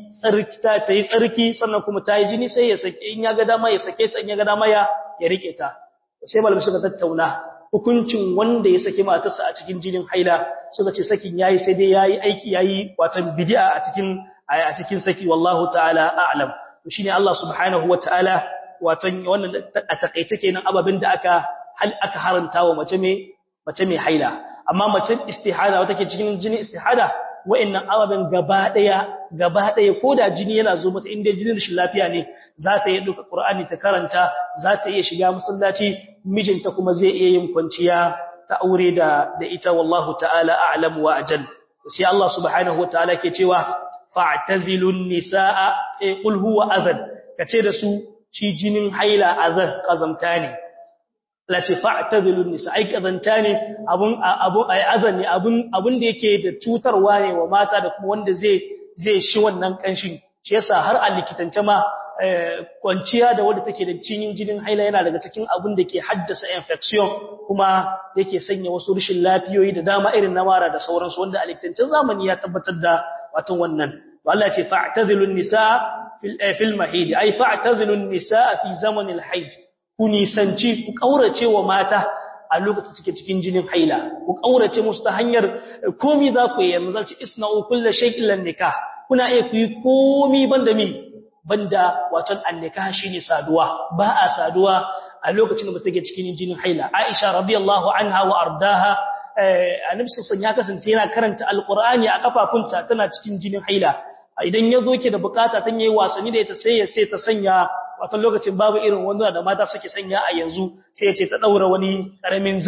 Speaker 1: tsarki sannan kuma ta yi jini sai ya sake in ya ga dama ya sake ta in ya ga dama ya rike ta sai malamai suka tattauna hukuncin wanda ya sake matarsa a cikin jinin haila suka ce sakin yayi sai dai yayi aiki yayi watan bid'a a cikin saki wallahu ta'ala a'lam to shine Allah subhanahu wataala watan wannan a takeice kenan ababin da aka haranta wa mace mai haila amma mace istihada wata ke cikin jinin istihada wa'annan ababen gaba daya koda jini yana zo mata inda jinin rashin lafiya ne za ta yi duka Qur'ani ta karanta za ta iya shiga masallaci mijinta kuma zai iya yin kwanciya ta aure da ita wallahu ta'ala a'lam wa ajal sai Allah subhanahu wataala ke cewa fa'tazilun nisaa qul huwa adhan kace da su shi jinin haila azan kazamta ne lati fa'tazilun nisa ai kazanta ne abun ai azan ne abun da yake da cutarwa ne wa mata da kuma wanda zai shi wannan kanshin shi yasa har a likitance ma kwanciya da wanda take da jinin haila yana daga cikin abun da ke haddasa infection kuma yake sanya wasu rashin lafiyoyi da dama irin na mara da sauransu wanda a likitancen zamani ya tabbatar da watan wannan Allah ya ce fa'tazilun nisa fil mahid ai fa'tazilun nisa fi zamanil haid ku nisanci ku kaurace wa mata a lokacin suke cikin jinin haila ku kaurace musu ta hanyar komi za ku yi yanzu zalci isna'u kullu shay'in illa nikah kuna iya ku yi komi banda wato annikah shine saduwa ba a saduwa a lokacin da take cikin jinin haila Aisha radiyallahu anha wa ardaha annabi sallallahu ya kasance yana karanta alqur'ani a kafafunta tana cikin jinin haila idan yazo yake da bukata tan yayi wasanni da ita sai ya ce ta sanya wato lokacin babu irin wanda da mata suke sanya a yanzu sai ya ce ta daura wani karamin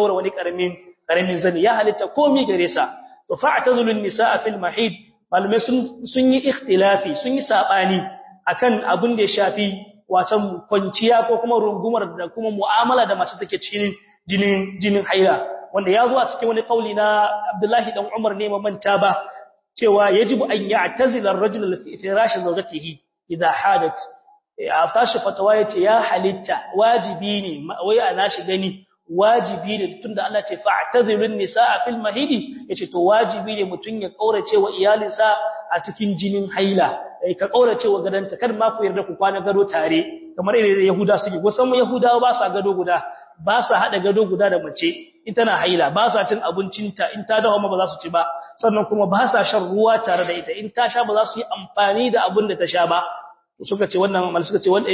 Speaker 1: zani ya halitta komai gare sa to fa'tazulun nisaa fil mahid malume sun yi ikhtilafi sun yi sabani akan abin da ya shafi wato kwanciya ko kuma rungumar da kuma mu'amala da mace take cikin jinin haila wanda ya zo a cikin wani kauli na Abdullahi dan Umar ne manta ba cewa yajibu an ya'tazila ar-rajul fi firashi zawjatihi idha hadat a tashi fatawa yace ya halitta wajibi ne wai ana shi gani wajibi ne tunda Allah ce fa'tazilun nisaa fil mahidi yace to wajibi ne mutun ya kaurace wa iyalinsa a cikin jinin haila ka kaurace wa gadanta kar ma ku yarda ku kwana gado tare kamar irin Yahuda suke wasan Yahudawa ba sa gado guda ba sa hada gado guda da mace in tana haila ba sa cin abincinta in ta dawo ma ba za su ci ba sannan kuma ba sa shan ruwa tare da ita in ta sha ba za su yi amfani da abin da ta sha ba suka ce wannan mal suka ce wanda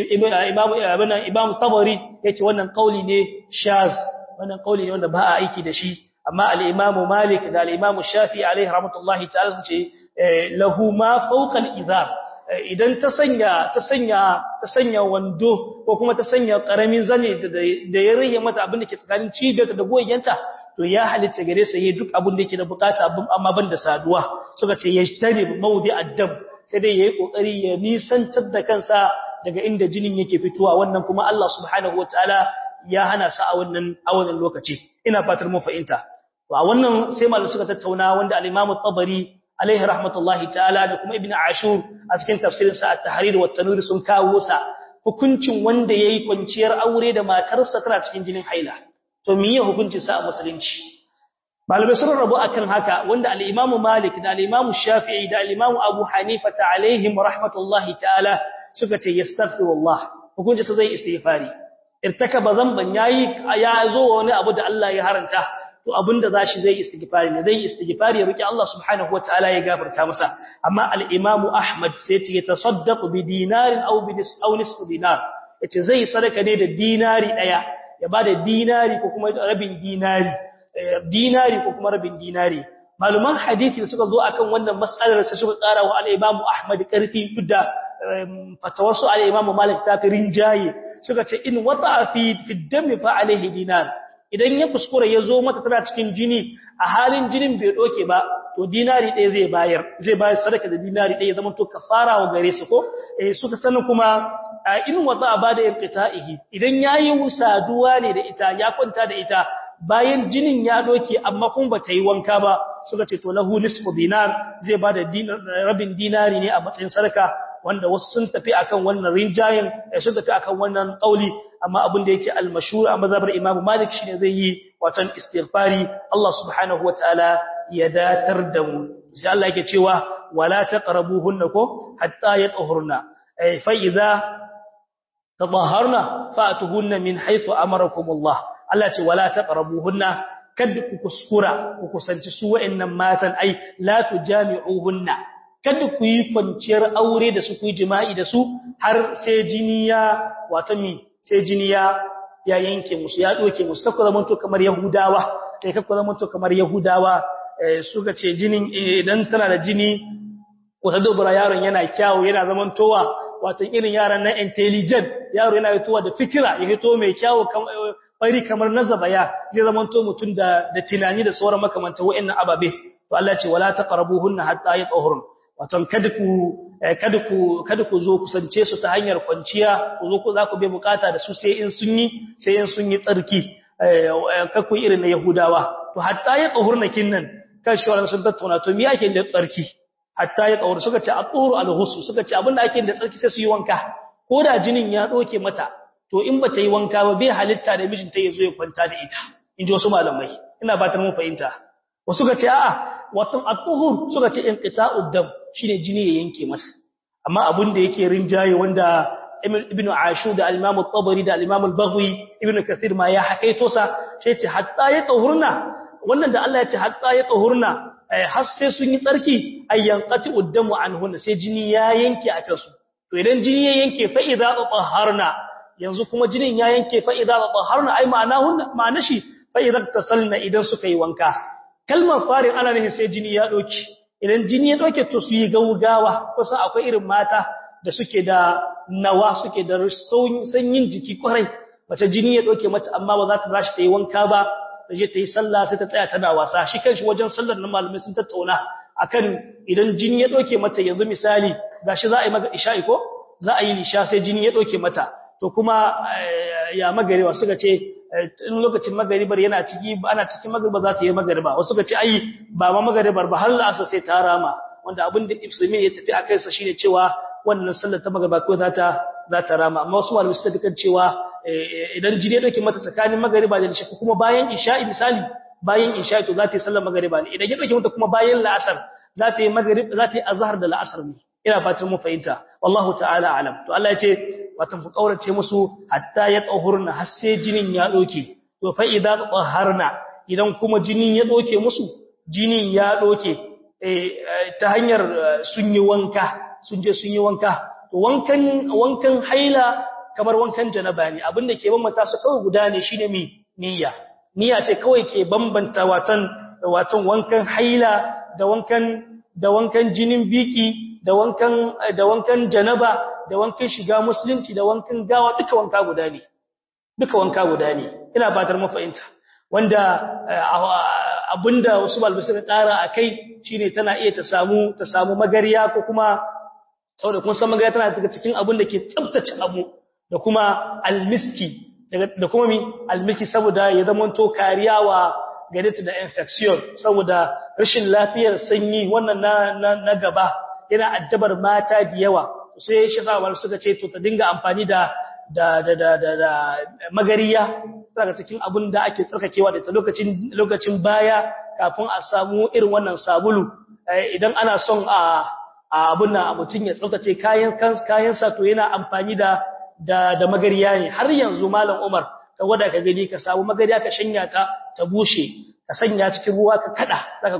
Speaker 1: imam tabari yace wannan kauli ne shaz wannan kauli ne wanda ba a aiki da shi amma al-imam malik da al-imam shafi alaihi rahmatullahi ta'ala ce lahu ma fawqa al-izar idan ta sanya wando ko kuma ta sanya karamin zane da ya rihe mata abin da ke tsakanin cibiyarta da goyenta to ya halitta gare sa yayin duk abin da yake da bukata amma banda saduwa suka ce yajtani mawdi ad-dam sai dai yayi kokari ya nisantar da kansa daga inda jinin yake fitowa wannan kuma Allah subhanahu wataala ya hana sa a wannan lokaci ina fatar mun fahimta to a wannan sai malamu suka tattauna wanda al-Imam at-Tabari alaihi rahmatullahi ta'ala da kuma Ibn Ashur a cikin tafsirin sa at-Tahrir wa at-Tanwir sun kawo sa hukuncin wanda yayi kwanciyar aure da matarsa tana cikin jinin haila to miye hukuncin sa a musulunci malamai sun rabu akan haka wanda al-Imam Malik da al-Imam Shafi'i da al-Imam Abu Hanifa alaihim rahmatullahi ta'ala suka ce yastaghfirullah hukuncin sa zai istighfari irtakaba zamban ya zo wani abu da Allah ya haranta to abinda zashi zai istighfari ne zai istighfari ya roki Allah subhanahu wataala ya gafarta masa amma al-Imam Ahmad sai ya tasaddaqu bi dinarin aw nisfu dinar yace zai sadaka ne da dinari daya ya bada dinari ko kuma rabin dinari ko kuma rabin dinari maluman hadisi suka zo akan wannan mas'alar sai suka tsara wa al-Imam Ahmad karfi da fatawasu al-Imam Malik ta firin jaye suka ce in wata fi dami fa alaihi dinar idan ya kuskura ya zo mata tana cikin jini a halin jinin bai doke ba to dinari ɗaya zai bayar sadaka da dinari ɗaya zaman to kafara wa gare su ko suka sanin kuma in wata ba da inqita'ihi idan yayi saduwa ne da ita ya kwanta da ita bayan jinin ya doke amma kun ba ta yi wanka ba suka ce to lahu nisfu dinar zai bada rabin dinari ne a matsayin sadaka wanda wasu sun tafi akan wannan rinjayin sun tafi akan wannan qauli amma abin da yake al-mashhur a mazhabar Imam Malik shine zai yi watan istighfari Allah subhanahu wataala ya datar da mu sai Allah yake cewa wala taqrabuhunna ko hatta yatahurna fa idza tadahharna fa'tuhunna min haythu amarakumullah Allah ce wala taqrabuhunna kada ku kuskura ku kusanci su wa'annan matan ai la tujami'uhunna kada ku yi kwanciyar aure da su ku yi jima'i da su har sai jiniya wato sai jiniya ya yanke musu ya doke musu kakku zamanto kamar yahudawa suka ce jinin idan tana da jini wata dubura yaron yana kyawu yana zamantowa wato irin yaran na intelligent yaro yana fitowa da fikira ya fito mai kyawu fari kamar nazabaya zai zamanto mutun da tunani da sauran makamanta wa'annan ababe to Allah ce wala taqrabuhunna hatta yatahurun wato kada ku zo kusance su ta hanyar kwanciya ku zo ku za ku bai bukata da su sai in sun yi tsarki kakku irin na Yahudawa to hatta ya tsohurna kinnan kan shi wannan sun tattauna to me yake da tsarki hatta ya tsohur suka ce at-tuhur al-ghusl suka ce abinda ake da tsarki sai su yi wanka ko da jinin ya doke mata to in bata yi wanka ba bai halitta da mijinta ya zo ya kwanta da ita in ji wasu malamai ina ba ta mun fahimta wasu suka ce a'a wato at-tuhur suka ce inqita'ud dam shine jini ya yanke masa amma abin da yake rinjaye wanda ibn Ashur da al-Imam al-Tabari da al-Imam al-Baghawi ibn Kathir ma ya hakaito sa sai ce hatta ya tahurna wannan da Allah ya ce hatta ya tahurna har sai sun yi tsarki ayyan qati'ud damu anhunna sai jini ya yanke a kansu to idan jini ya yanke fa idza taharna yanzu kuma jinin ya yanke fa idza taharna ai ma'ana shi fa idza tasalna idan suka yi wanka kalmar farin ana ne sai jini ya doke idan jini ya doke to su yi gaugawa kusa akwai irin mata da suke da nawa suke da sanyin jiki kwarai mace jini ya doke mata amma ba za ta tashi ta yi wanka ba ta je ta yi sallah sai ta tsaya tana wasa shi kanshi wajen sallar nan malamai sun tattauna akan idan jini ya doke mata yanzu misali gashi za a yi maga isha'i ko za a yi lisha sai jini ya doke mata to kuma ya magarewa suka ce in lokacin magaribar yana ciki ana cikin magariba za ta yi magariba wasu suka ce ai ba ma magaribar ba har la'asar sai ta rama wanda abin da Ibn ya tafi akai sa shine cewa wannan sallar ta magariba ko za ta rama amma wasu malamai suka dukan cewa idan jini ya dauke mata tsakanin magariba da isha kuma bayan isha'i misali bayan isha'i to za ta yi sallar magariba ne idan ya dauke mata kuma bayan la'asar za ta yi magrib za ta yi azhar da la'asar ne ina fatan mun fahimta wallahu ta'ala alam to Allah ya ce watan ku kaurace musu hatta ya tsohurna har sai jinin ya doke to fa idza tsoharna idan kuma jinin ya doke musu jinin ya doke ta hanyar sun yi wanka sun je sun yi wanka to wankan haila kamar wankan janaba ne abinda ke bambanta su kawai guda ne shine niyya ce kawai ke bambanta watan wankan haila da wankan jinin biki da wankan janaba da wankan shiga musulunci da wankan gawa duka wanka guda ne ina fatar mu fahimta wanda abinda wasu balbi suka tsara akai shine tana iya ta samu magariya ko kuma saboda kun san magariya tana daga cikin abin da ke tsaftace abu da kuma almiski da kuma almiski saboda ya zama to kariya wa gadeta da infection saboda rashin lafiyar sanyi wannan na gaba yana addabar mata da yawa sai shi zawar suka ce to ta dinga amfani da magariya daga cikin abin da ake tsarkakewa da ta lokacin baya kafin a samu irin wannan sabulu idan ana son abun nan mutun ya tsaftace kayan sa to yana amfani da magariya ne har yanzu malam Umar ka wada ka gani ka samu magariya ka shanya ta bushe ka sanya cikin ruwa ka kada zaka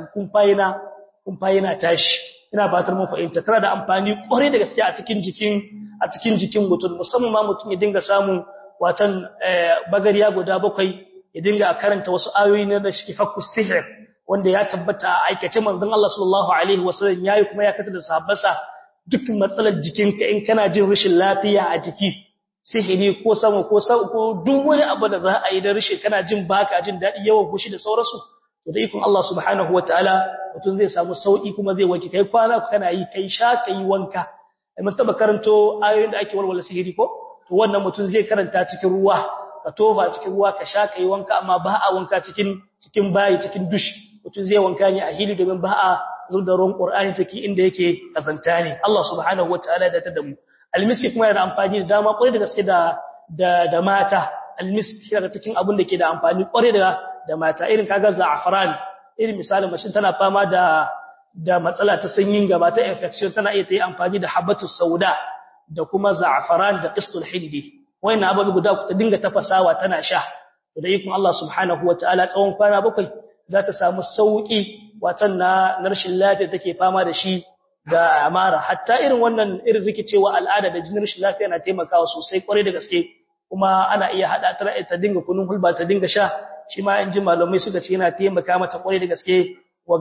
Speaker 1: kumfayina tashi ina fatar mun fahimta tana da amfani kware da gaskiya a cikin jikin mutum musamman ma mutum ya dinga samu watan bagariya guda 7 ya dinga karanta wasu ayoyi na da shi fakku sihir wanda ya tabbata a aikace manzon Allah sallallahu alaihi wasallam yayi kuma ya kata da sahabbansa duk matsalar jikinka in kana jin rashin lafiya a jiki sihiri ko sama ko duk wani abu da za a yi da rashin kana jin baka jin dadi yawan fushi da sauransu to da ikon Allah subhanahu wataala mutum zai samu sauki kuma zai wanke kai kwana kana yi kai sha kai wanka mun taba karanto ayoyin da ake walwala sihiri ko to wannan mutum zai karanta cikin ruwa ka toba cikin ruwa ka sha kai wanka amma ba a wanka cikin bayi cikin dush mutum zai wanka ne a hili domin ba a zurda ruwan Qur'ani ciki inda yake kazanta ne Allah subhanahu wataala da ta damu almiski kuma yana amfani da dama kwarai da gaske da mata almiski yana cikin abin da ke da amfani kwarai da mata irin kaga za'afran irin misalin mashin tana fama da matsala ta sanyin gaba ta infection tana iya ta yi amfani da habatu sauda da kuma za'afran da qistul hindi wayannan ababe guda ta dinga tafasawa tana sha da ikon Allah subhanahu wataala tsawon kwana 7 za ta samu sauki watan na rashin lafiya take fama da shi da amara hatta irin wannan irin rikicewa al'ada da jinin rashin lafiya na taimakawa sosai kwarai da gaske kuma ana iya hada ta dinga kunun hulba ta dinga sha shi ma in ji malamai suka ce yana taimaka mata kwarai da gaske wa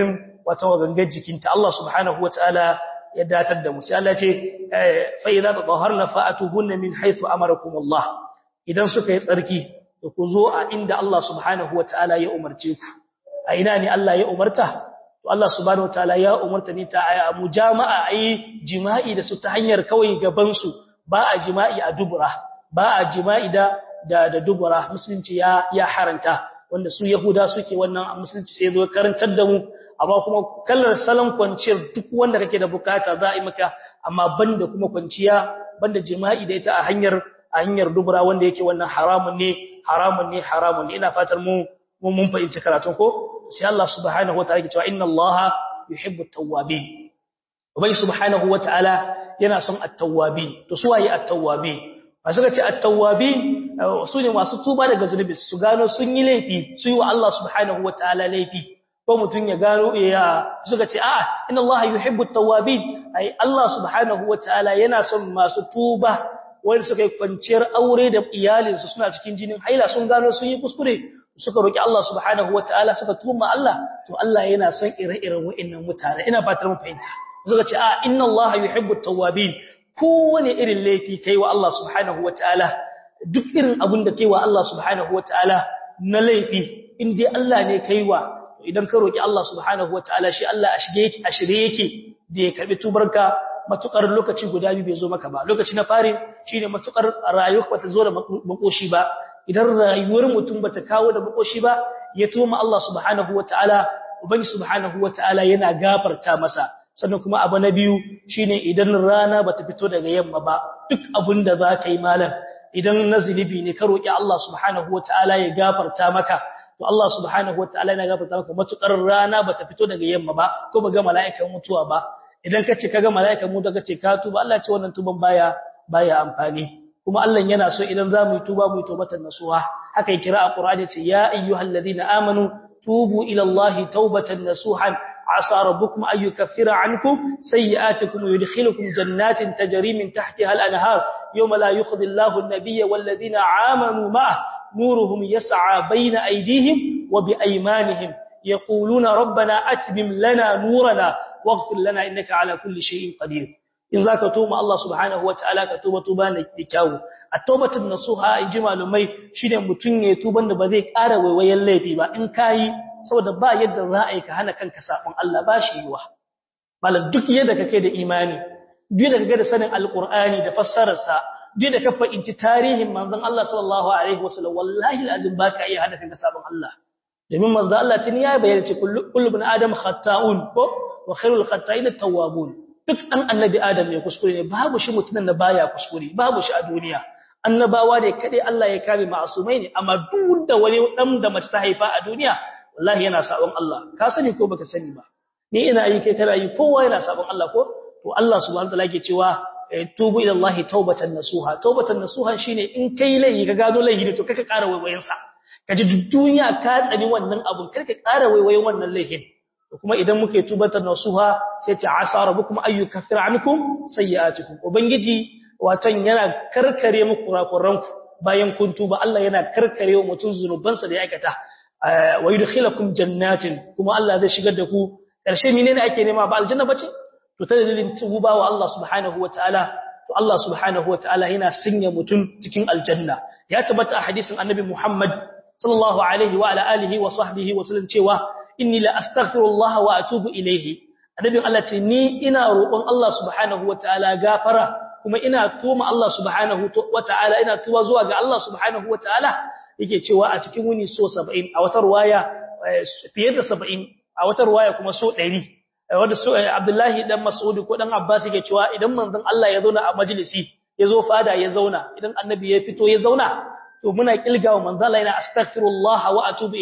Speaker 1: gangar jikinta Allah subhanahu wataala ya datar da mu sai Allah ce fa idza taharna fa'atuhunna min haythu amarakum Allah idan suka yi tsarki ku zo a inda Allah subhanahu wataala ya umarce ku a ina ne Allah ya umarta to Allah subhanahu wataala ya umarta ni ta aya mujama'a ayi jima'i da su ta hanyar kawai gaban su ba a jima'i a dubura ba a jima'i da dubura musulunci ya haranta wanda su yahuda suke wannan musulunci sai zo karantar da mu amma kuma kallar salon kwanciyar duk wanda kake da bukata za a yi maka amma banda kuma kwanciya banda jima'i da ita a hanyar dubura wanda yake wannan haramun ne ina fatar mun fahimci karatun ko sai Allah subhanahu wataala yake cewa inna Allaha yuhibbut tawwabin ubai subhanahu wataala yana son at-tawwabin to su waye at-tawwabin ba suka ce at-tawwabin su ne masu tuba daga zunubi su gano sun yi laifi su yi wa Allah subhanahu wataala laifi ko mutun ya gano suka ce a'a inna Allaha yuhibbut tawwabin ai Allah subhanahu wataala yana son masu tuba wanda suka yi kwanciyar aure da iyalinsu suna cikin jinin haila sun gano sun yi kuskure suka roki Allah subhanahu wataala suka tuma Allah to Allah yana son ire-iren wa'annan mutane ina fatar mun fahimta suka ce inna Allaha yuhibbut tawwabin kowane irin laifi kai wa Allah subhanahu wataala duk irin abun da kai wa Allah subhanahu wataala na laifi in dai Allah ne kaiwa idan ka roki Allah subhanahu wataala shi Allah a shirye yake da ya karbi tubarka matukar lokaci guda biyu bai zo maka ba lokaci na fari shine matukar rayuwa bata zo da makoshi ba idan rayuwar mutum bata kawo da makoshi ba ya tuma Allah subhanahu wataala ubangi subhanahu wataala yana gafarta masa sannan kuma abu na biyu shine idan rana bata fito daga yamma ba duk abinda zaka yi malam idan nazilibi ne ka roki Allah subhanahu wataala ya gafarta maka to Allah subhanahu wataala yana gafarta maka matukar rana bata fito daga yamma ba ko ba ga mala'ikan mutuwa ba idan kace kaga mala'ikan mutuwa kace ka tuba Allah ce wannan tuban baya amfani kuma Allah yana so idan zamu yi tuba mu yi tawbatan nasuha haka ya kira a Qur'ani ce ya ayyuhalladhina amanu tubu ila Allahi tawbatan nasuhan عسى ربكم أن يكفر عنكم سيئاتكم ويدخلكم جنات تجري من تحتها الأنهار يوم لا يخذ الله النبي والذين آمنوا معه نورهم يسعى بين أيديهم وبأيمانهم يقولون ربنا أتمم لنا نورنا واغفر لنا إنك على كل شيء قدير إن ذاك توم الله سبحانه وتعالى كتوبة توبان لكاو التوبة النصوحة إجمال مي شيء متنية توبان بذيك أروي ويلي با إن كاي saboda ba yadda za a yi ka hana kanka sabon Allah ba shi yiwa malam duk yadda kake da imani duk da kake da sanin alqur'ani da fassarar sa duk da ka fahimci tarihin manzon Allah sallallahu alaihi wasallam wallahi alazim baka iya hana kanka sabon Allah domin manzon Allah tun ya bayyana ce kullu ibn adam khata'un ko wa khairul khata'in at-tawwabun duk annabi adam ne kuskure ne babu shi mutumin da baya kuskure babu shi a duniya annabawa ne kadai Allah ya kare ma'asumai ne amma duk da wani dan da mace ta haifa a duniya wallahi yana sabon Allah ka sani ko baka sani ba ni ina yi kai kana yi kowa yana sabon Allah ko to Allah subhanahu wataala yake cewa tubu ila Allah taubatan nasuha shine in kai laifi ka gado laifi to kaka ƙara waiwayen sa kaji duk duniya ka tsani wannan abun karka ƙara waiwayen wannan laifin to kuma idan muke tubatan nasuha sai ta asa rabbukum ayyukaffira ankum sayyi'atikum ubangiji watan yana karkare muku kurakuranku bayan kun tuba Allah yana karkare wa mutun zunubansa da ya aikata wa yudkhilukum jannatin kuma Allah zai shigar da ku karshe menene ake nema ba aljanna bace to ta dalilin tuba wa Allah subhanahu wataala to Allah subhanahu wataala yana sanya mutum cikin aljanna ya tabbata a hadisin annabi Muhammad sallallahu alaihi wa ala alihi wa sahbihi wa sallam cewa inni la astaghfirullah wa atubu ilayhi annabi Allah ce ni ina roƙon Allah subhanahu wataala gafara kuma ina tuma Allah subhanahu wataala ina tuba zuwa ga Allah subhanahu wataala yake cewa a cikin wuni so 70 a wata ruwaya fiye da 70 a wata ruwaya kuma so 100 wanda so Abdullahi dan Mas'ud ko dan Abbas yake cewa idan manzon Allah ya zauna a majalisi yazo fada ya zauna idan annabi ya fito ya zauna to muna kilgawa manzon Allah yana astaghfirullah wa atubu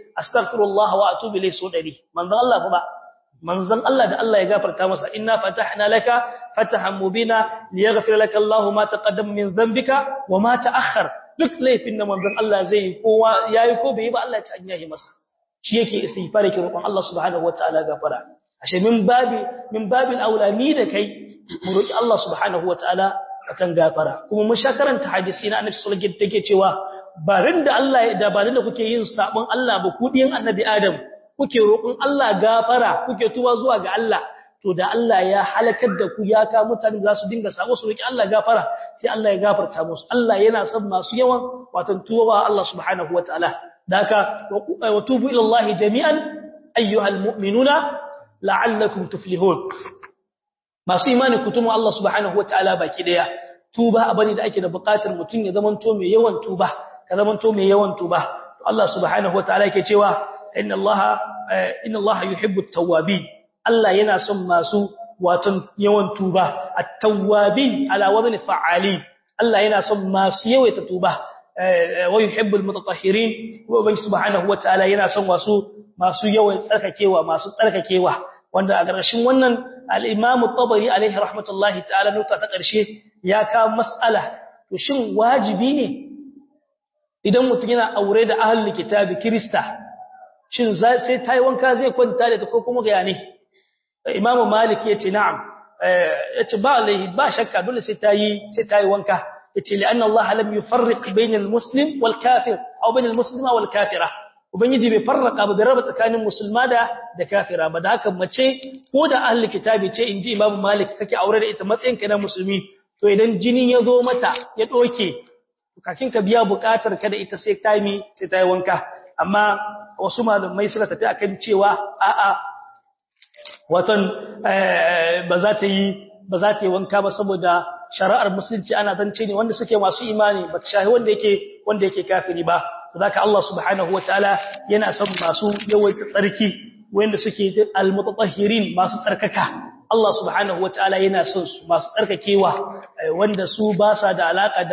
Speaker 1: ilayhi so 100 manzon Allah kuma manzon Allah da Allah ya gafarta masa inna fatahna laka fatahan mubina liyaghfir laka Allahu ma taqaddama min dhanbika wa ma ta'akhkhar duk laifin da manzon Allah zai kowa yayi ko bai ba Allah ya tanya shi masa shi yake istighfar yake roƙon Allah subhanahu wataala gafara ashe min babil aulani da kai mu roki Allah subhanahu wataala akan gafara kuma mun shakaranta hadisi na Annabi sallallahu alaihi wasallam take cewa barin da Allah da barin da kuke yin sabon Allah ba ku diyan Annabi Adam kuke roƙon Allah gafara kuke tuwa zuwa ga Allah to da Allah ya halakar da ku ya ka mutane za su dinga sabo su roki Allah gafara sai Allah ya gafarta musu Allah yana son masu yawan watan tuwa Allah subhanahu wataala daka wa tubu ila Allah jami'an ayyuhal mu'minuna la'allakum tuflihun masu imani kutumu Allah subhanahu wataala baki daya tuba abani da ake da buƙatar mutun ya zamanto mai yawan tuba ka zamanto mai yawan tuba Allah subhanahu wataala yake cewa inna Allah yuhibbu at-tawwabin Allah yana son masu watan yawan tuba at-tawwabin ala wazn fa'ali Allah yana son masu yawaita tuba wa yuhibbu al-mutatahhirin wa subhanahu wataala yana son masu yawan tsarkakewa wanda a ƙarshen wannan al-Imam at-Tabari alaihi rahmatullahi ta'ala nuta ta ƙarshe ya ka mas'ala to shin wajibi ne idan mutum yana aure da ahlul kitabi Kirista shin sai tayi wanka zai kwanta da ta ko kuma ga ne Imam Malik yace na'am yace ba shakka dole sai tayi wanka yace li anna Allah lam yufarriq bayna al-muslim wal kafir aw bayna al-muslima wal kafira ubangiji bai farraka ba bai raba tsakanin musulma da kafira ba da haka mace ko da ahli kitabi ce inji Imam Malik kake aure da ita matsayin ka na musulmi to idan jinin ya zo mata ya doke kakin ka biya bukatar ka da ita sai tayi wanka amma wasu malamai suka tafi akan cewa a'a watan ba za ta yi wanka ba saboda shari'ar musulunci ana zance ne wanda suke masu imani ba ta shahi wanda yake kafiri ba zaka Allah subhanahu wataala yana son masu yawaita tsarki wanda suke al-mutatahhirin masu tsarkaka Allah subhanahu wataala yana son su masu tsarkakewa wanda su ba sa da alaka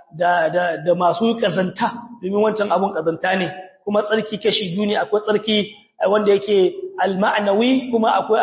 Speaker 1: da masu kazanta domin wancan abun kazanta ne kuma tsarki kashi biyu ne akwai tsarki wanda yake al-ma'nawi kuma akwai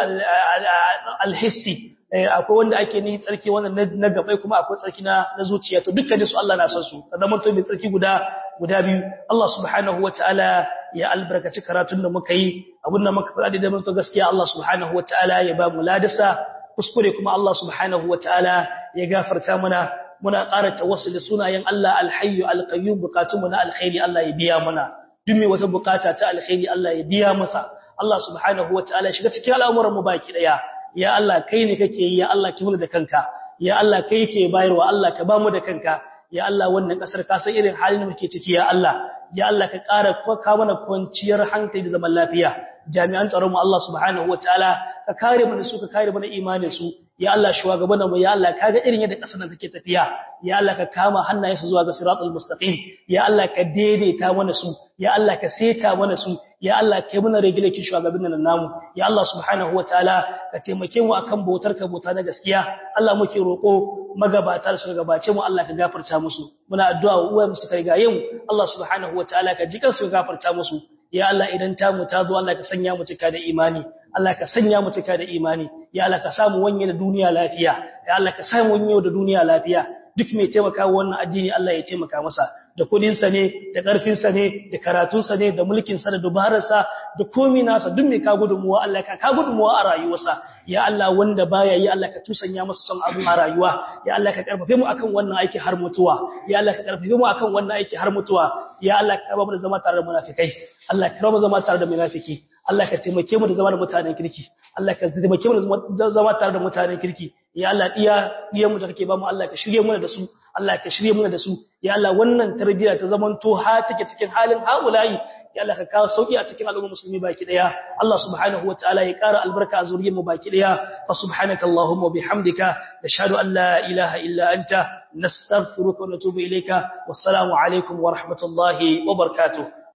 Speaker 1: al-hissi akwai wanda ake ni tsarki wannan na gabai kuma akwai tsarki na zuciya to dukkan su Allah na san su kada mun to mai tsarki guda biyu Allah subhanahu wataala ya albarkaci karatun da muka yi abun da muka fada da mun to gaskiya Allah subhanahu wataala ya ba mu ladasa kuskure kuma Allah subhanahu wataala ya gafarta mana muna ƙara tawassul da sunayen Allah al-hayy al-qayyum buƙatunmu na alkhairi Allah ya biya mana duk mai wata bukata ta alkhairi Allah ya biya masa Allah subhanahu wataala shiga cikin al'amuran mu baki daya ya Allah kai ne kake yi ya Allah ki mu da kanka ya Allah kai ke bayarwa Allah ka ba mu da kanka ya Allah wannan kasar ka san irin halin da muke ciki ya Allah ka ƙara ka mana kwanciyar hankali da zaman lafiya jami'an tsaron mu Allah subhanahu wataala ka kare mu da su ka kare mu da imanin su ya Allah shugabannin mu ya Allah kaga irin yadda kasar nan take tafiya ya Allah ka kama hannayensu zuwa ga siratal mustaqim ya Allah ka daidaita mana su ya Allah ka seta mana su ya Allah kai muna regulation shugabannin nan namu ya Allah subhanahu wataala ka taimake mu akan bautar ka bauta na gaskiya Allah muke roko magabatar su gabace mu Allah ka gafarta musu muna addu'a uwayen su kai gayen Allah subhanahu wataala ka jikan su gafarta musu ya Allah idan ta mu ta zo Allah ka sanya mu cika da imani Allah ka sanya mu cika da imani ya Allah ka samu wanye da duniya lafiya ya Allah ka samu wanye da duniya lafiya duk mai taimaka wannan addini Allah ya taimaka masa da kudin sa ne da karfin sa ne da karatun sa ne da mulkin sa da dubarar sa da komai nasa duk mai ka gudunmuwa Allah ka gudunmuwa a rayuwarsa ya Allah wanda baya yi Allah ka tusanya masa son abu a rayuwa ya Allah ka karfafe mu akan wannan aiki har mutuwa ya Allah ka karfafe mu akan wannan aiki har mutuwa ya Allah ka raba mu da zama tare da munafikai Allah ka raba mu zama tare da munafiki Allah ka taimake mu da zama da mutanen kirki Allah ka taimake mu da zama tare da mutanen kirki ya Allah diyan mu da kake ba mu Allah ka shirye mu da su Allah ka shirye mu da su ya Allah wannan tarbiyya ta zaman to ha take cikin halin haulayi ya Allah ka kawo sauki a cikin al'ummar musulmi baki daya Allah subhanahu wataala ya ƙara albarka a zuriyar mu baki daya fa subhanakallahumma bihamdika nashhadu an la ilaha illa anta nastaghfiruka wa natubu ilayka wassalamu alaikum wa rahmatullahi wa barakatuh